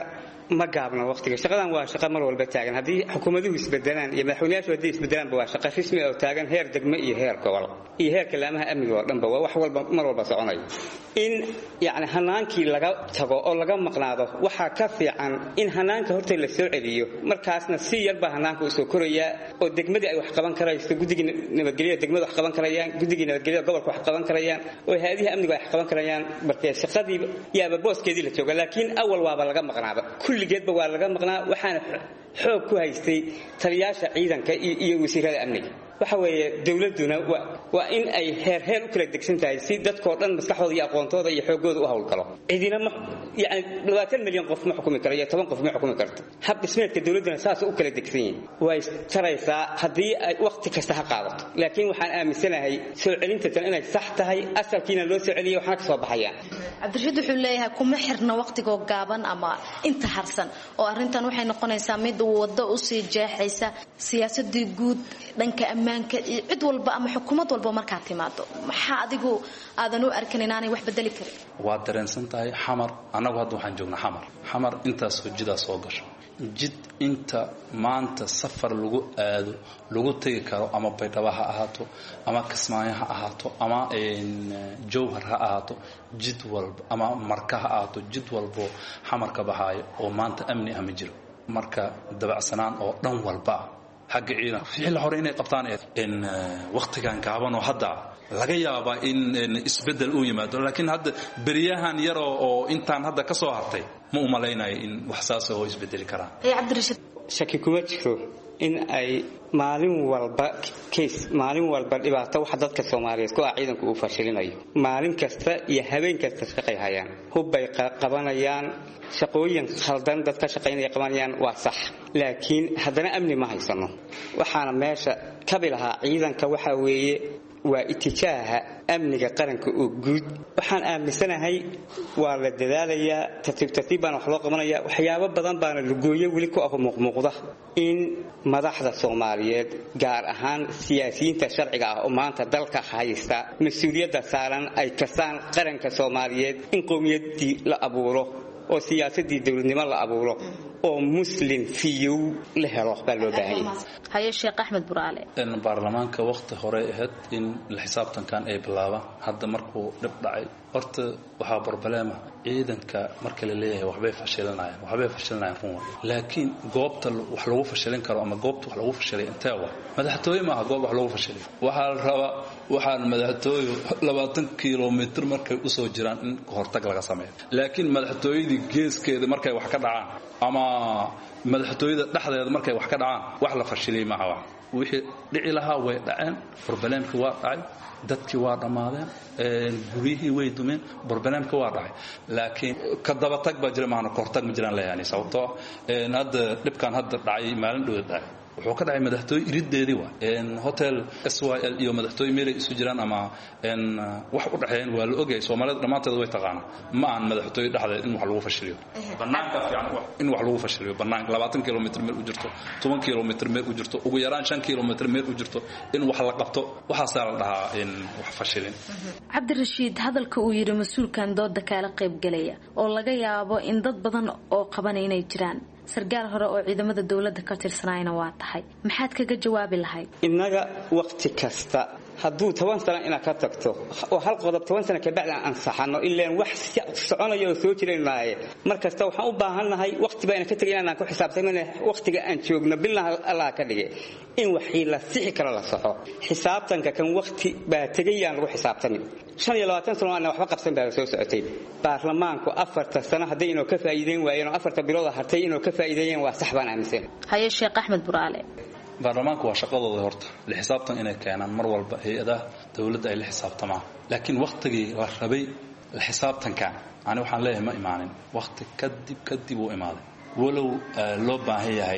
ma gaabna waqtiga shaqadan waa shaqo mar walba taagan haddii xukuumaduhu isbedelaan iyo madaxweynayaashu haddii isbedelaanba waa shaqo rasmi oo taagan heer degmo iyo heer gobol iyo heerka laamaha amniga oo dhanba waa wax walba mar walba soconayo in yacni hanaankii laga tago oo laga maqnaado waxaa ka fiican in hanaanka horta la soo celiyo markaasna si yarba hanaanka u soo korayaa oo degmadii ay wax qaban karayso guddigii nabadgelyada degmada wax qaban karayaan guddigii nabadgelyada gobolka wax qaban karayaan oo hay'adaha amniga wax qaban karayaan markay shaqadii yaaba booskeedii la jooga laakiin awal waaba laga maqnaaba kulligeedba waa laga maqnaa waxaana xoog ku haystay taliyaasha ciidanka iyo wasiirada amniga waxa weeye dawladuna waa in ay heer u kala degsan tahay si dadkoo dhan maskaxdooda iyo aqoontooda iyo xoogooda u hawlgalo cidina yani 20 milyan qof ma xukumi karo iyo 10 qof ma xukumi karto hab dhismeedka dawladuna saas u kala degsan yihiin way taraysaa haddii ay waqti kasta ha qaadato laakiin waxaan aaminsanahay soo celinta tan inay sax tahay asalkiina loo soo celiyo waxna ka soo baxayaan cabdirashiid wuxuu leeyahay kuma xirna waqtigoo gaaban ama inta harsan oo arrintan waxay noqonaysaa mid waddo u sii jeexaysa siyaasadii guud dhanka ammaanka cid walba ama xukuumad walba markaa timaado maxaa adigu aadan u arkin inaanay wax bedeli karin waa dareensan tahay xamar annagu hadda waxaan joognaa xamar intaas hojidaa soo gasho jid inta maanta safar lagu aado lagu tegi karo ama baydhabo ha ahaato ama kismaayo ha ahaato ama jowhar ha ahaato jid walba ama marka ha ahaato jid walbo xamar ka baxaayo oo maanta amni ah ma jiro marka dabacsanaan oo dhan walba xagga ciidan xilli hore inay qabtaan waqtigan gaaban oo hadda laga yaabaa in isbedel uu yimaado laakiin hadda beriyahan yar oo intaan hadda ka soo hartay ma u malaynayo in wax saas oo isbedeli karaan cabdirashiid shaki kuma jiro in ay maalin walba dhibaato wax dadka Soomaaliyeed ku ciidanku uu fashilinayo maalin kasta iyo habeen kasta shaqay hayaan hubbay qabanayaan shaqooyin khaldan dadka shaqaynaya qabanayaan waa sax laakiin haddana amni ma haysano waxaana meesha ka bilaha ciidanka waxa weeye waa itijaaha amniga qaranka oo guud waxaan aaminsanahay waa la dadaalayaa tartiib baan wax loo qabanayaa waxyaabo badan baana lugooyo weli ku muuqda in madaxda Soomaaliyeed gaar ahaan siyaasiyiinta sharciga ah oo maanta dalka haysta mas'uuliyadda saaran ay kasaan qaranka Soomaaliyeed in qowmiyadii la abuuro oo siyaasadii dawladnimo la abuuro oo muslim fiyow la helo baa loo baahan yahay Sheekh Axmed Buraale in baarlamaanka waqti hore ahayd in la xisaabtankan ay bilaabaan hadda markuu dhib dhacay horta waxa barbaleema ciidanka marka la leeyahay waxbay fashilanayaan run laakiin goobta wax lagu fashilin karo ama goobta wax lagu fashilay intee waa madaxtooyo ma aha goob wax lagu fashilay waxa la rabaa waxaan madaxtooyo 20 kiiloomitir markay u soo jiraan in hortag laga sameeyo laakiin madaxtooyadii geeskeeda markay wax ka dhacaan ama madaxtooyada dhexdeeda markay wax ka dhacaan wax la fashilay ma aha wixii dhici lahaa way dhaceen barbaleemkii waa dhacay dadkii waa dhamaadeen guriyihii way dumeen barbaleemkii waa dhacay laakiin ka daba tag baa jira maana kortag ma jiraan leeyahay sababtoo hadda dhibkan hadda dhacay maalin dhow dhacay wuxuu ka dhacay madaxtooy irideedii waa hotel SYL iyo madaxtooy meel isu jiraan ama wax u dhaxeen waa la ogay Soomaalidu dhamaanteed way taqaan ma aan madaxtooy dhaxdeed in wax lagu fashiliyo banaanka fiican in wax lagu fashiliyo banaanka 20 kiiloomitir meel u jirto 10 kiiloomitir meel u jirto ugu yaraan 5 kiiloomitir meel u jirto in wax la qabto waxa saar la dhahaa in wax fashilin cabdirashiid hadalka uu yiri mas'uulkan dooda kala qayb galaya oo laga yaabo in dad badan oo qaban inay jiraan sargaal hore oo ciidamada dawladda ka tirsanayna waa tahay maxaad kaga jawaabi lahayd inaga waqti kasta hadduu 10 sano ina ka tagto oo hal qodob 10 sano ka bacda aan saxano ilaa wax soconayo soo jireenaay markasta waxaan u baahanahay waqti baa ina ka tagay inaan ku xisaabtamana waqtiga aan joogno billaah Allah ka dhigay in wixii la sixi karo la saxo xisaabtanka kan waqti baa tagayaan lagu xisaabtamin 25 sano aan waxba qabsan baa soo socotay baarlamaanku 4 sano hadii inuu ka faa'iideyn waayeen 4 bilood hartay inuu ka faa'iideeyeen waa sax baan aaminsan Sheekh Axmed Buraale baarlamaanku waa shaqadooda horta la xisaabtan inay keenaan mar walba hay'adaha dawladda ay la xisaabtamaan laakiin waqtigii la rabay la xisaabtanka aan waxaan leeyahay ma imaanin waqti kadib uu imaaday walow loo baahan yahay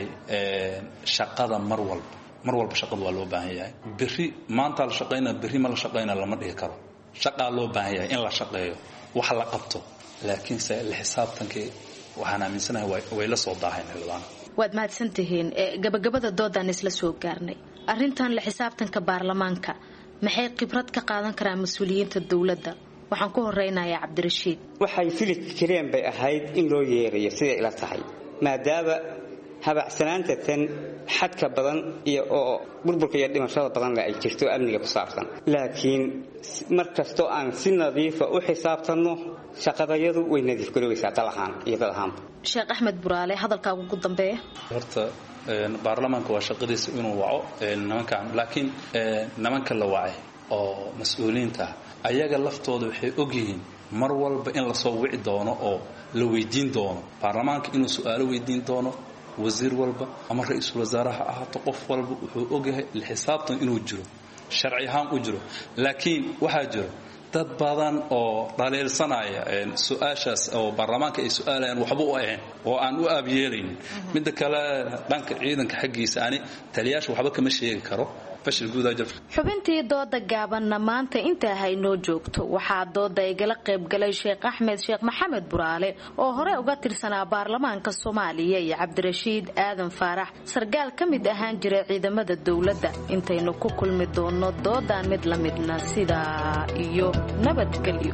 shaqada mar walba shaqadu waa loo baahan yahay biri maanta la shaqeynaa biri ma la shaqeynaa lama dhigi karo shaqa loo baahan yahay in la shaqeeyo wax la qabto laakiin se la xisaabtankii waxaan aaminsanahay way la soo daaheen xilbaan waad mahadsantihiin gabagabada doodan isla soo gaarnay arrintan la xisaabtanka baarlamaanka maxay khibrad ka qaadan karaan mas'uuliyiinta dawladda waxaan ku horeynayaa cabdirashiid waxay filik kireen bay ahayd in loo yeerayo sida ila tahay maadaama habacsanaanta tan xadka badan iyo oo burburka iyo dhimashada badan ay jirto amniga ku saabsan laakiin mar kastoo aan si nadiif ah u xisaabtanno shaqadayadu way nadiif garowaysaa dalahaan iyo dalahaan Sheekh Axmed Buraale hadalkaagu ugu dambeeya horta baarlamaanka waa shaqadiisa inuu waco nimankan laakiin nimanka la wacay oo mas'uuliyiinta ayaga laftooda waxay ogyihiin mar walba in la soo wici doono oo la weydiin doono baarlamaanka inuu su'aalo weydiin doono wasiir walba ama ra'iisul wasaaraha ahaato qof walba wuxuu ogyahay xisaabtan inuu jiro sharci ahaan u jiro laakiin waxaa jiro dad badan oo dhaleelsanaya su'aashaas oo baarlamaanka ay su'aalayaan waxba u ahayn oo aan u aabiyeelin mid kale dhanka ciidanka xaqiisa ani taliyaasha waxba kama sheegi karo xubintii dooda gaabanna maanta intaa haynoo joogto waxaa dooda igala qaybgalay Sheekh Axmed Sheekh Maxamed Buraale oo hore uga tirsanaa baarlamaanka Soomaaliya iyo Cabdirashiid Aadan Faarax sargaal ka mid ahaan jiray ciidamada dawladda intaynu ku kulmi doono doodan mid la midna sida iyo nabadgelyo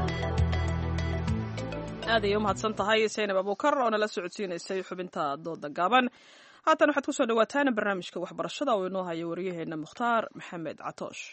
aad ay u mahadsan tahay Saynab Abuukar oo nala socodsiinaysay xubinta dooda gaaban haatan waxaad ku soo dhawaataan barnaamijka waxbarashada oo inoo haya wariyaheena Mukhtaar Maxamed Catoosh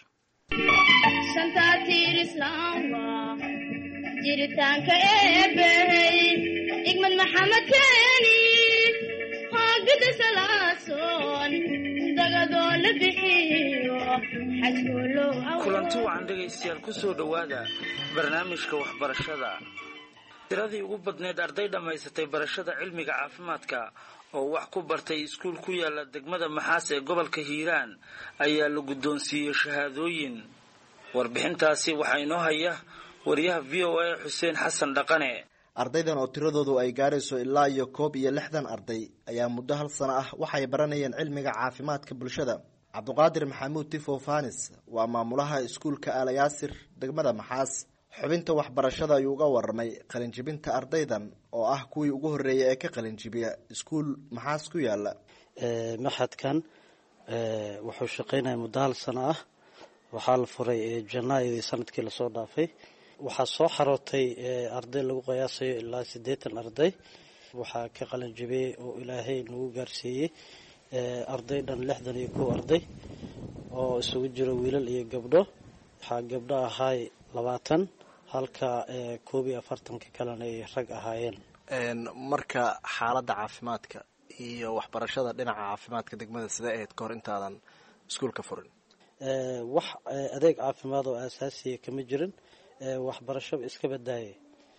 shantaatiir islaamka jiritaanka eebbahey igmad maxamed keeni haagida salaasoon dagadoo la bixiyo xajkoolow kulanti wacan dhegaystayaal ku soo dhowaada barnaamijka waxbarashada tiradii ugu badneed arday dhammaysatay barashada cilmiga caafimaadka oo wax ku bartay iskuul ku yaala degmada Maxaas ee gobolka Hiiraan ayaa la guddoonsiiyay shahaadooyin warbixintaasi waxaa inoo haya wariyaha VOA Xuseen Xasan Dhaqane ardaydan oo tiradoodu ay gaarayso ilaa iyo 61 arday ayaa muddo hal sano ah waxay baranayeen cilmiga caafimaadka bulshada Cabduqaadir Maxamuud Tifo Fanis waa maamulaha iskuulka Al Yaasir degmada Maxaas xubinta waxbarashada ayuu uga warramay qalinjibinta ardaydan oo ah kuwii ugu horeeyay ee ka qalinjibiya iskuul Maxaas ku yaala maxadkan wuxuu shaqeynaa muddo hal sano ah waxaa la furay Janaayo sanadkii la soo dhaafay waxaa soo xarootay arday lagu qiyaasayo ilaa 80 arday waxaa ka qalinjibiyay oo Ilaahay nagu gaarsiiyay arday dhan 61 arday oo isugu jira wiilal iyo gabdho waxaa gabdho ahay 20 halka 41 kalena ay rag ahaayeen marka xaaladda caafimaadka iyo waxbarashada dhinaca caafimaadka degmada sida ay ka hor intaadan iskuulka furin wax adeeg caafimaad oo asaasi kama jirin waxbarasho iska badaayay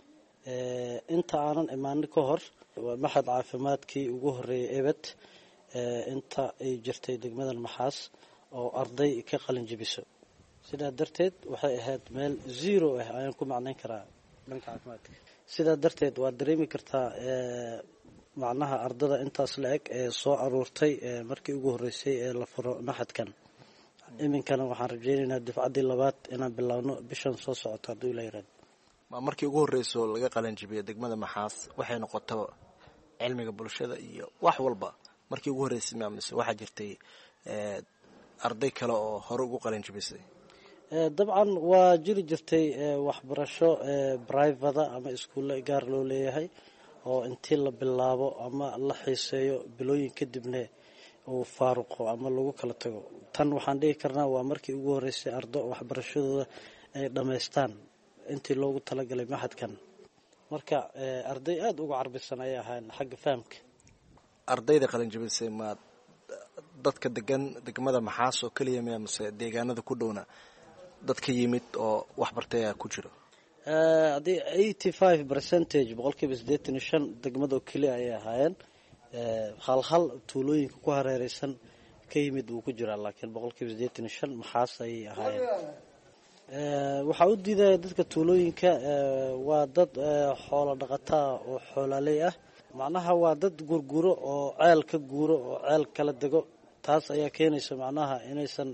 inta aanan imaan ka hor maxad caafimaadkii ugu horeeyay ebed inta ay jirtay degmada Maxaas oo arday ka qalin jibiso sidaa darteed waxay ahayd meel zero ah ayaan ku macnayn karaa dhanka caafimaadka sidaa darteed waa dareemi kartaa macnaha ardada intaas la eg ee soo aruurtay markii ugu horeysay ee la furo maxadkan iminkana waxaan rajaynaynaa difcadii labaad inaan bilaawno bishan soo socota hadduu la yiraahdo markii ugu horeyso laga qalan jibiyo degmada Maxaas waxay noqotay cilmiga bulshada iyo wax walba markii ugu horeysay maamulaysa waxa jirtay arday kale oo hore ugu qalan jibisay dabcan waa jiri jirtay waxbarasho private ama iskuulo gaar loo leeyahay oo intii la bilaabo ama la xiiseeyo bilooyin kadibna uu faaruqo ama lagu kala tago tan waxaan dhigi karnaa waa markii ugu horeysay ardo waxbarashadooda ay dhameystaan intii loogu talagalay maxadkan marka arday aad ugu carbisan ay ahaan xagga fahamka ardayda qalin jibisay ma dadka degan degmada Maxaas oo kaliya ma mise deegaanada ku dhowna dadka yimid oo wax bartay ku jiro hadii 85% boqolkiiba 85 degmada kaliya ay ahaayeen hal tuulooyinka ku hareeraysan ka yimid uu ku jira laakiin boqolkiiba 85 Maxaas ay ahaayeen waxa u diiday dadka tuulooyinka waa dad xoolo dhaqata oo xoolaaley ah macnaha waa dad gurguro oo ceel ka guuro oo ceel kala dago taas ayaa keenaysa macnaha inaysan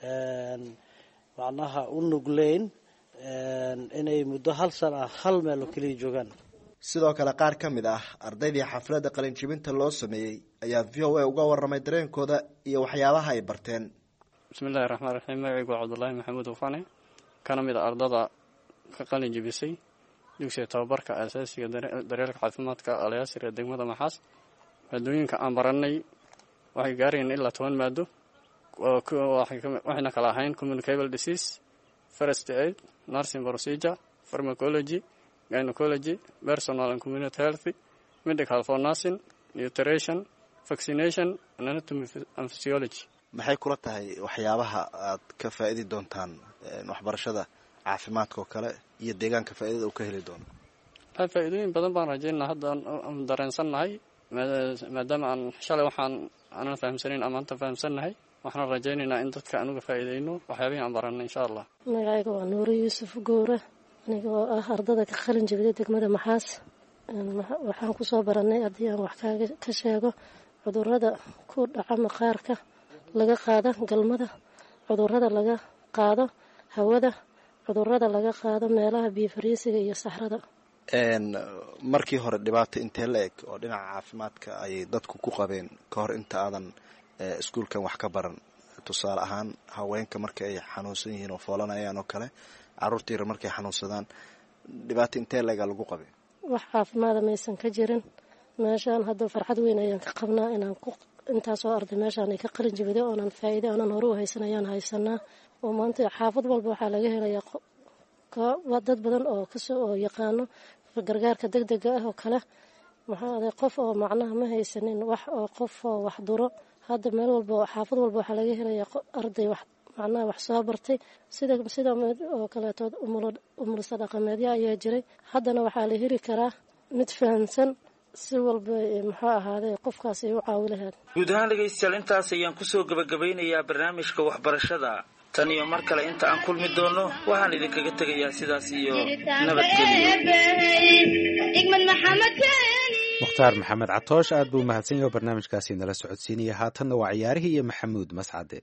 macnaha u nugleyn inay muddo hal sano hal meel kaliya joogaan sidoo kale qaar ka mid ah ardaydii xafladda qalin jibinta loo sameeyay ayaa VOA uga warramay dareenkooda iyo waxyaabaha ay barteen bismillaahi raxmaani raxiim magacaygu waa Cabdullaahi Maxamuud Ufane kana mid ardada ka qalin jibisay dugsiga tababarka asaasiga daryeelka caafimaadka Al Yaasir ee degmada Maxaas maadooyinka aan baranay waxay gaarayeen ilaa 10 maado waxayna kala ahayn communicable disease, first aid, nursing procedure, pharmacology, gynecology, personal and community health, medical for nursing, nutrition, vaccination, anatomy and physiology. maxay kula tahay waxyaabaha aad ka faa'iidi doontaan waxbarashada caafimaadka oo kale iyo deegaanka faa'iidada uu ka heli doono? faa'iidooyin badan baan rajaynaa hadda aan dareensannahay maadaama aan shalay waxaan aanan fahamsanayn ama maanta fahamsannahay waxaan rajaynaynaa in dadka anuga faa'iideyno waxyaabihii aan baranay insha allah. magacayga waa Nuuri Yuusuf Goora, aniga oo ah ardada ka qalin jabiyay degmada Maxaas. waxaan ku soo baranay haddii aan wax ka sheego cudurrada ku dhaca maqaarka, laga qaado galmada, cudurrada laga qaado hawada, cudurrada laga qaado meelaha biyo fariisiga iyo saxrada. markii hore dhibaato intee la eg oo dhinaca caafimaadka ay dadku ku qabeen ka hor inta aadan iskuulkan wax ka baran? tusaale ahaan haweenka marka ay xanuunsan yihiin oo foolanayaan oo kale, carruurta yar markay xanuunsadaan, dhibaato intee la eg lagu qabay? wax caafimaada maysan ka jirin meeshaan. hadda farxad weyn ayaan ka qabnaa inaan intaasoo arday meeshaan ay ka qalin jabiday oonan faa'iido aanan hore u haysan ayaan haysanaa. oo maanta xaafad walba waxaa laga helayaa dad badan oo oo yaqaano gargaarka degdega ah oo kale. maxaa qof oo macnaha ma haysanin wax oo qof oo wax duro. hadda meel walba xaafad walba waxaa laga helayaa arday wax macnaha wax soo bartay sida oo kaleeto umulsa dhaqameedya ayaa jiray. haddana waxaa la heli karaa mid fahamsan si walba muxuu ahaaday qofkaas ay u caawi lahayd. guud ahaan dhegaystayaal intaas ayaan kusoo gabagabeynayaa barnaamijka waxbarashada. tan iyo mar kale inta aan kulmi doono waxaan idinkaga tegayaa sidaas iyo nabadgelyo. mukhtaar maxamed catoosh aad buu mahadsan yahay oo barnaamijkaasi nala socodsiinaya. haatanna waa ciyaarihii iyo maxamuud mascade.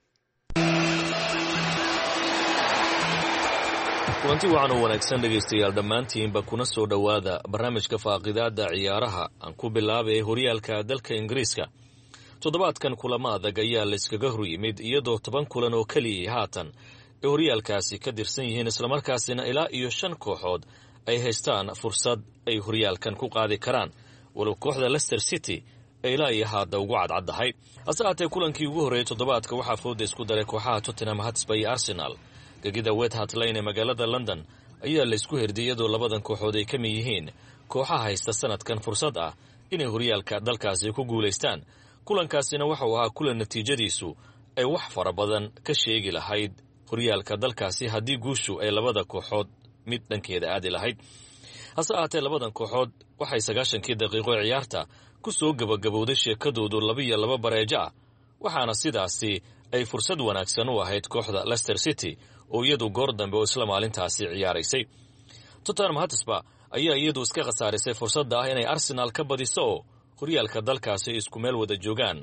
kulanti wacan oo wanaagsan dhegaystayaal dhammaantiinba kuna soo dhowaada barnaamijka faaqidaada ciyaaraha. aan ku bilaabay horyaalka dalka ingiriiska. toddobaadkan kulamo adag ayaa layskaga hor yimid iyadoo 10 kulan oo keliyay haatan ay horyaalkaasi ka dirsan yihiin, islamarkaasina ilaa iyo 5 kooxood ay haystaan fursad ay horyaalkan ku qaadi karaan, walow kooxda Leicester City ay ilaa iyo hadda ugu cadcaddahay. hase haatee kulankii ugu horreeyay toddobaadka waxaa fooda isku daray kooxaha Tottenham Hotspur iyo Arsenal. gegida White Hart Lane ee magaalada London ayaa laysku herdiyay iyadoo labadan kooxood ay ka mid yihiin kooxaha haysta sanadkan fursad ah inay horyaalka dalkaasi ku guulaystaan. kulankaasina waxa uu ahaa kulan natiijadiisu ay wax fara badan ka sheegi lahayd horyaalka dalkaasi haddii guushu ay labada kooxood mid dhankeeda aadi lahayd. hase ahaatee labadan kooxood waxay 90kii daqiiqo ciyaarta ku soo gabagabowday sheekadoodu 2-2 bareejo ah, waxaana sidaasi ay fursad wanaagsan u ahayd kooxda Leicester City oo iyadu goor dambe oo isla maalintaasi ciyaaraysay. Tottenham Hotspur ayaa iyadu iska khasaarisay fursadda ah inay Arsenal ka badiso oo horyaalka dalkaasi isku meel wada joogaan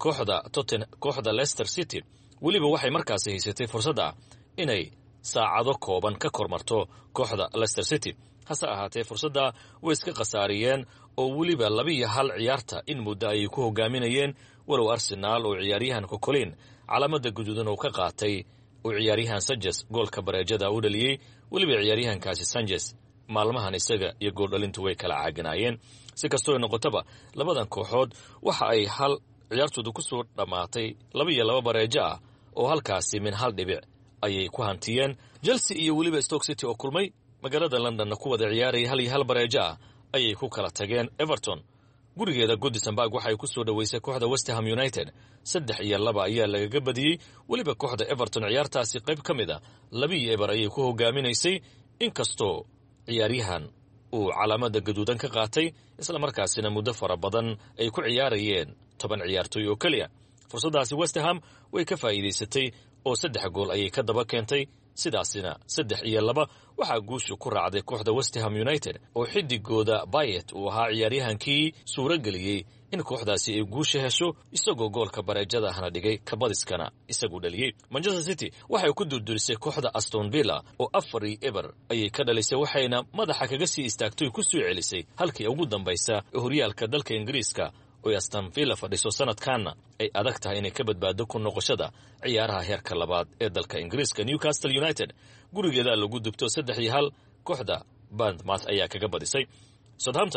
kooxda Leicester City. weliba waxay markaasi haysatay fursadda inay saacado kooban ka kormarto kooxda Leicester City. hase ahaatee fursadda way iska khasaariyeen oo weliba 2-1 ciyaarta in muddo ay ku hogaaminayeen, walow Arsenal oo ciyaaryahan Coquelin calaamada guduudan oo ka qaatay oo ciyaaryahan Sanchez goolka bareejada u dhaliyay. weliba ciyaaryahankaasi Sanchez maalmahan isaga iyo gool dhalintu way kala caaginaayeen. si kastoo noqotaba labadan kooxood waxa ay hal ciyaartoodu ku soo dhamaatay 2-2 bareejo ah oo halkaasi min 1 dhibic ayay ku hantiyeen. Chelsea iyo weliba Stoke City oo kulmay magaalada London ku wada ciyaaray 1-1 bareejo ah ayay ku kala tageen. Everton gurigeeda Goodison Park waxay ku soo dhaweysay kooxda West Ham United 3-2 ayaa lagaga badiyay. weliba kooxda Everton ciyaartaasi qayb ka mid ah 2-0 ayay ku hogaaminaysay, inkastoo ciyaaryahan uu calaamada gaduudan ka qaatay isla markaasina muddo fara badan ay ku ciyaarayeen 10 ciyaartoy oo kaliya. fursaddaasi West Ham way ka faa'iidaysatay oo 3 gool ayay ka daba keentay. sidaasina 3-2 waxaa guushu ku raacday kooxda West Ham United oo xidigooda Payet uu ahaa ciyaaryahankii suurageliyey in kooxdaasi ay guusha hesho, isagoo goolka bareejada ahna dhigay, kabadiskana isagu dhaliyey. Manchester City waxay ku durdurisay kooxda Aston Villa oo 4-0 ayay ka dhalisay, waxayna madaxa kaga sii istaagtay ku soo celisay halkii ugu dambaysa ee horyaalka dalka Ingiriiska oo Aston Villa fadhiso sanadkaana ay adag tahay inay ka badbaado ku noqoshada ciyaaraha heerka labaad ee dalka Ingiriiska. Newcastle United gurigeeda lagu dubto 3-1 kooxda Bournemouth ayaa kaga badisay. Southampton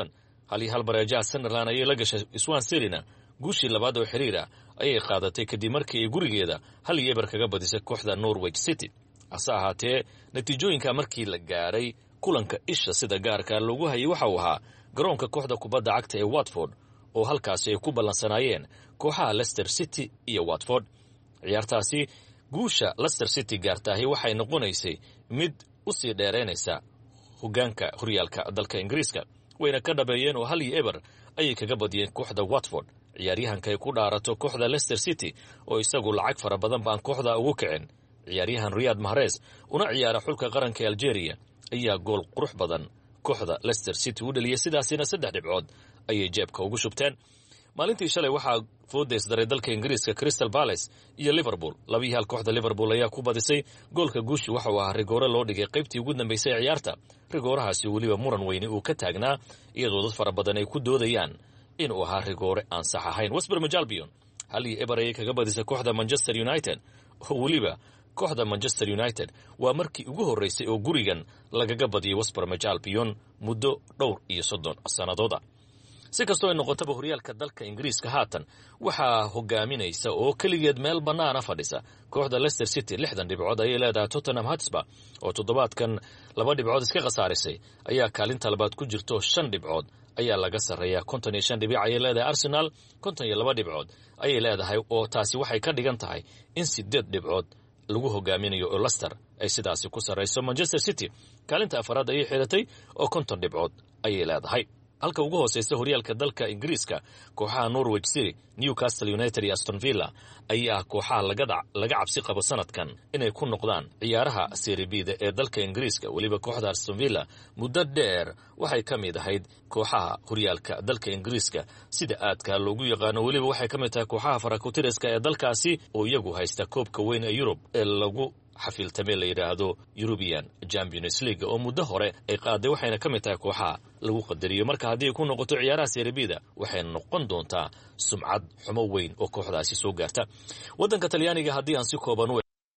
hal bareejaha Sunderland ayay la gashay Swansea City-na guushii labaad oo xiriir ah ayay qaadatay kadib markii ay gurigeeda 1-0 kaga badisay kooxda Norwich City. hase ahaatee natiijooyinka markii la gaaray kulanka isha sida gaarka loogu hayay waxa uu ahaa garoonka kooxda kubadda cagta ee Watford oo halkaasi ay ku ballansanaayeen kooxaha Leicester City iyo Watford. ciyaartaasi guusha Leicester City gaartaahi waxay noqonaysay mid u sii dheeraynaysa hoggaanka horyaalka dalka Ingiriiska, wayna ka dhabeeyeen oo 1-0 ayay kaga badiyeen kooxda Watford. ciyaaryahanka ay ku dhaarato kooxda Leicester City oo isagu lacag fara badan baan kooxda ugu kicin, ciyaaryahan Riyad Mahrez una ciyaara xulka qaranka Algeria ayaa gool qurux badan kooxda Leicester City u dhaliyay, sidaasina 3 dhibcood ayay jeebka ugu shubteen. maalintii shalay waxaa foodeys daray dalka Ingiriiska Crystal Palace iyo Liverpool. 2-1 kooxda Liverpool ayaa ku badisay. goolka guushi waxa uu ahaa rigoore loo dhigay qaybtii ugu dambeysay ee ciyaarta. rigoorahaasi weliba muran weyne uu ka taagnaa iyadoo dad fara badan ay ku doodayaan in uu ahaa rigoore aan sax ahayn. West Bromwich Albion 1-0 ayay kaga badisay kooxda Manchester United. weliba kooxda Manchester United waa markii ugu horeysay oo gurigan lagaga badiyay West Bromwich Albion muddo dhowr iyo 30 sanadooda. si kastoo ay noqotaba horyaalka dalka Ingiriiska haatan waxaa hogaaminaysa oo kaligeed meel banaana fadhisa kooxda Leicester City. 60 dhibcood ayay leedahay. Tottenham Hotspur oo toddobaadkan 2 dhibcood iska khasaarisay ayaa kaalinta labaad ku jirto. 5 dhibcood ayaa laga sarreeyaa. 55 dhibic ayay leedahay Arsenal. 52 dhibcood ayay leedahay oo taasi waxay ka dhigan tahay in 8 dhibcood lagu hogaaminayo oo Leicester ay sidaasi ku sarreyso. Manchester City kaalinta afraad ayay xiratay oo 50 dhibcood ayay leedahay. halka ugu hooseysa horyaalka dalka Ingiriiska kooxaha Norwich City, Newcastle United iyo Aston Villa ayaa kooxaha laga cabsi qabo sanadkan inay ku noqdaan ciyaaraha Serie B ee dalka Ingiriiska. weliba kooxda Aston Villa muddo dheer waxay ka mid ahayd kooxaha horyaalka dalka Ingiriiska sida aadka loogu yaqaano. weliba waxay ka mid tahay kooxaha farakutiriska ee dalkaasi oo iyagu haysta koobka weyn ee Yurub ee lagu xafiltame la yiraahdo European Champions League oo muddo hore ay qaaday, waxayna ka mid tahay kooxaha lagu qadariyo. marka haddii ay ku noqoto ciyaaraha Serie B-da waxay noqon doontaa sumcad xumo weyn oo kooxdaasi soo gaarta. waddanka Talyaaniga haddii aan si kooban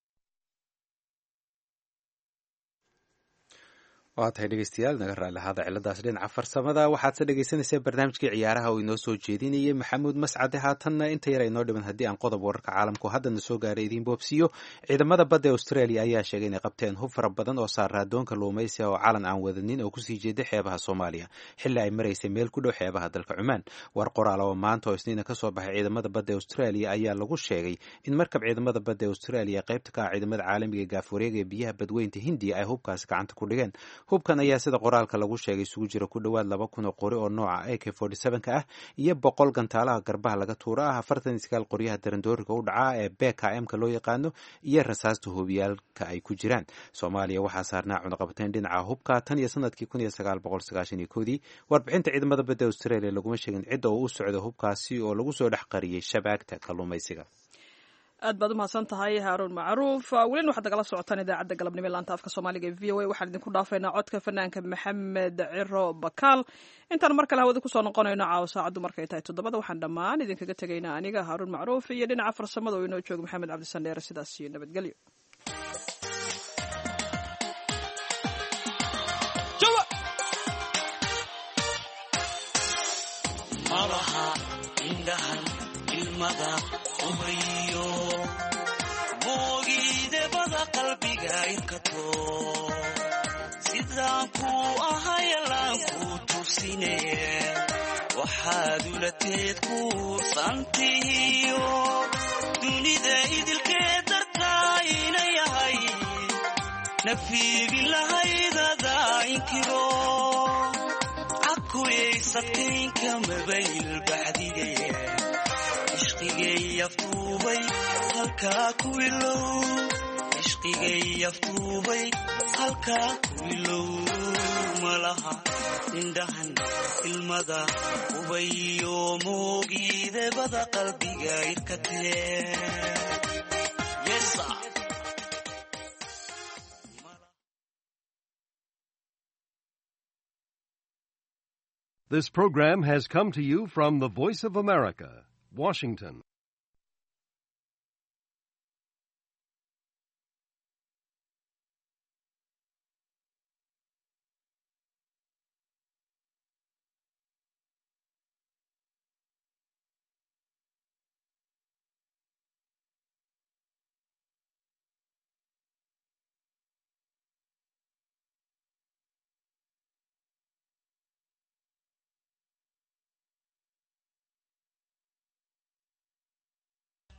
waa tahay dhegeystayaal naga raalli ahaada ciladaas dhinaca farsamada. waxaad se dhegeysanaysaa barnaamijkii ciyaaraha oo inoo soo jeedinayay Maxamuud Mascade. haatanna inta yar inoo dhiman haddii aan qodob wararka caalamku haddana soo gaaray idiin boobsiiyo. ciidamada badda ee Australia ayaa sheegay inay qabteen hub fara badan oo saaraa doonka luumaysiga oo calan aan wadanin oo kusii jeeday xeebaha Soomaaliya xilli ay maraysay meel ku dhow xeebaha dalka Cumaan. war qoraal oo maanta oo Isniina ka soo baxay ciidamada badda ee Australia ayaa lagu sheegay in markab ciidamada badda ee Australia qaybta ka ah ciidamada caalamiga ee gaaf wareega ee biyaha badweynta Hindiya ay hubkaasi gacanta ku dhigeen. hubkan ayaa sida qoraalka lagu sheegay isugu jira ku dhowaad 2,000 oo qori oo nooca AK-47 ah iyo 100 gantaalaha garbaha laga tuura ah, 49 qoryaha darandooriga u dhaca ee BKM-ka loo yaqaano iyo rasaasta hubiyaalka ay ku jiraan. Soomaaliya waxaa saarnaa cunaqabateyn dhinaca hubka tan iyo sanadkii 1991. warbixinta ciidamada badda Australia laguma sheegin cidda uu u socdo hubkaasi oo lagu soo dhex qariyay shabaagta kalluumaysiga. aad baad umahadsan tahay Haaruun Macruuf. welina waxaad nagala socotaan idaacadda galabnimo laanta afka Soomaaliga ee VOA. waxaan idinku dhaafaynaa codka fanaanka Maxamed Ciro Bakaal. intaan mar kale hawada kusoo noqonayno caawa saacaddu markay tahay 7 waxaan dhammaan idinkaga tegaynaa aniga Haaruun Macruuf iyo dhinaca farsamada oo inoo jooga Maxamed Cabdi Sandheere. sidaas iyo nabadgelyo. moogidebada qalbiga inkato sidaan ku ahayalaan ku tusinaya waxaad ulateed ku santihiyo dunida idilkeed dartaa ina yahay nafiigi lahaydada inkiro cakuyaysataynka mabayl baxdigaya ishqigay aftuubay halkaa ku ilow ishqigay aftuubay halkaa ku ilow malaha indhahan ilmada ubayo moogidebada qalbiga irkatee This program has come to you from the Voice of America, Washington.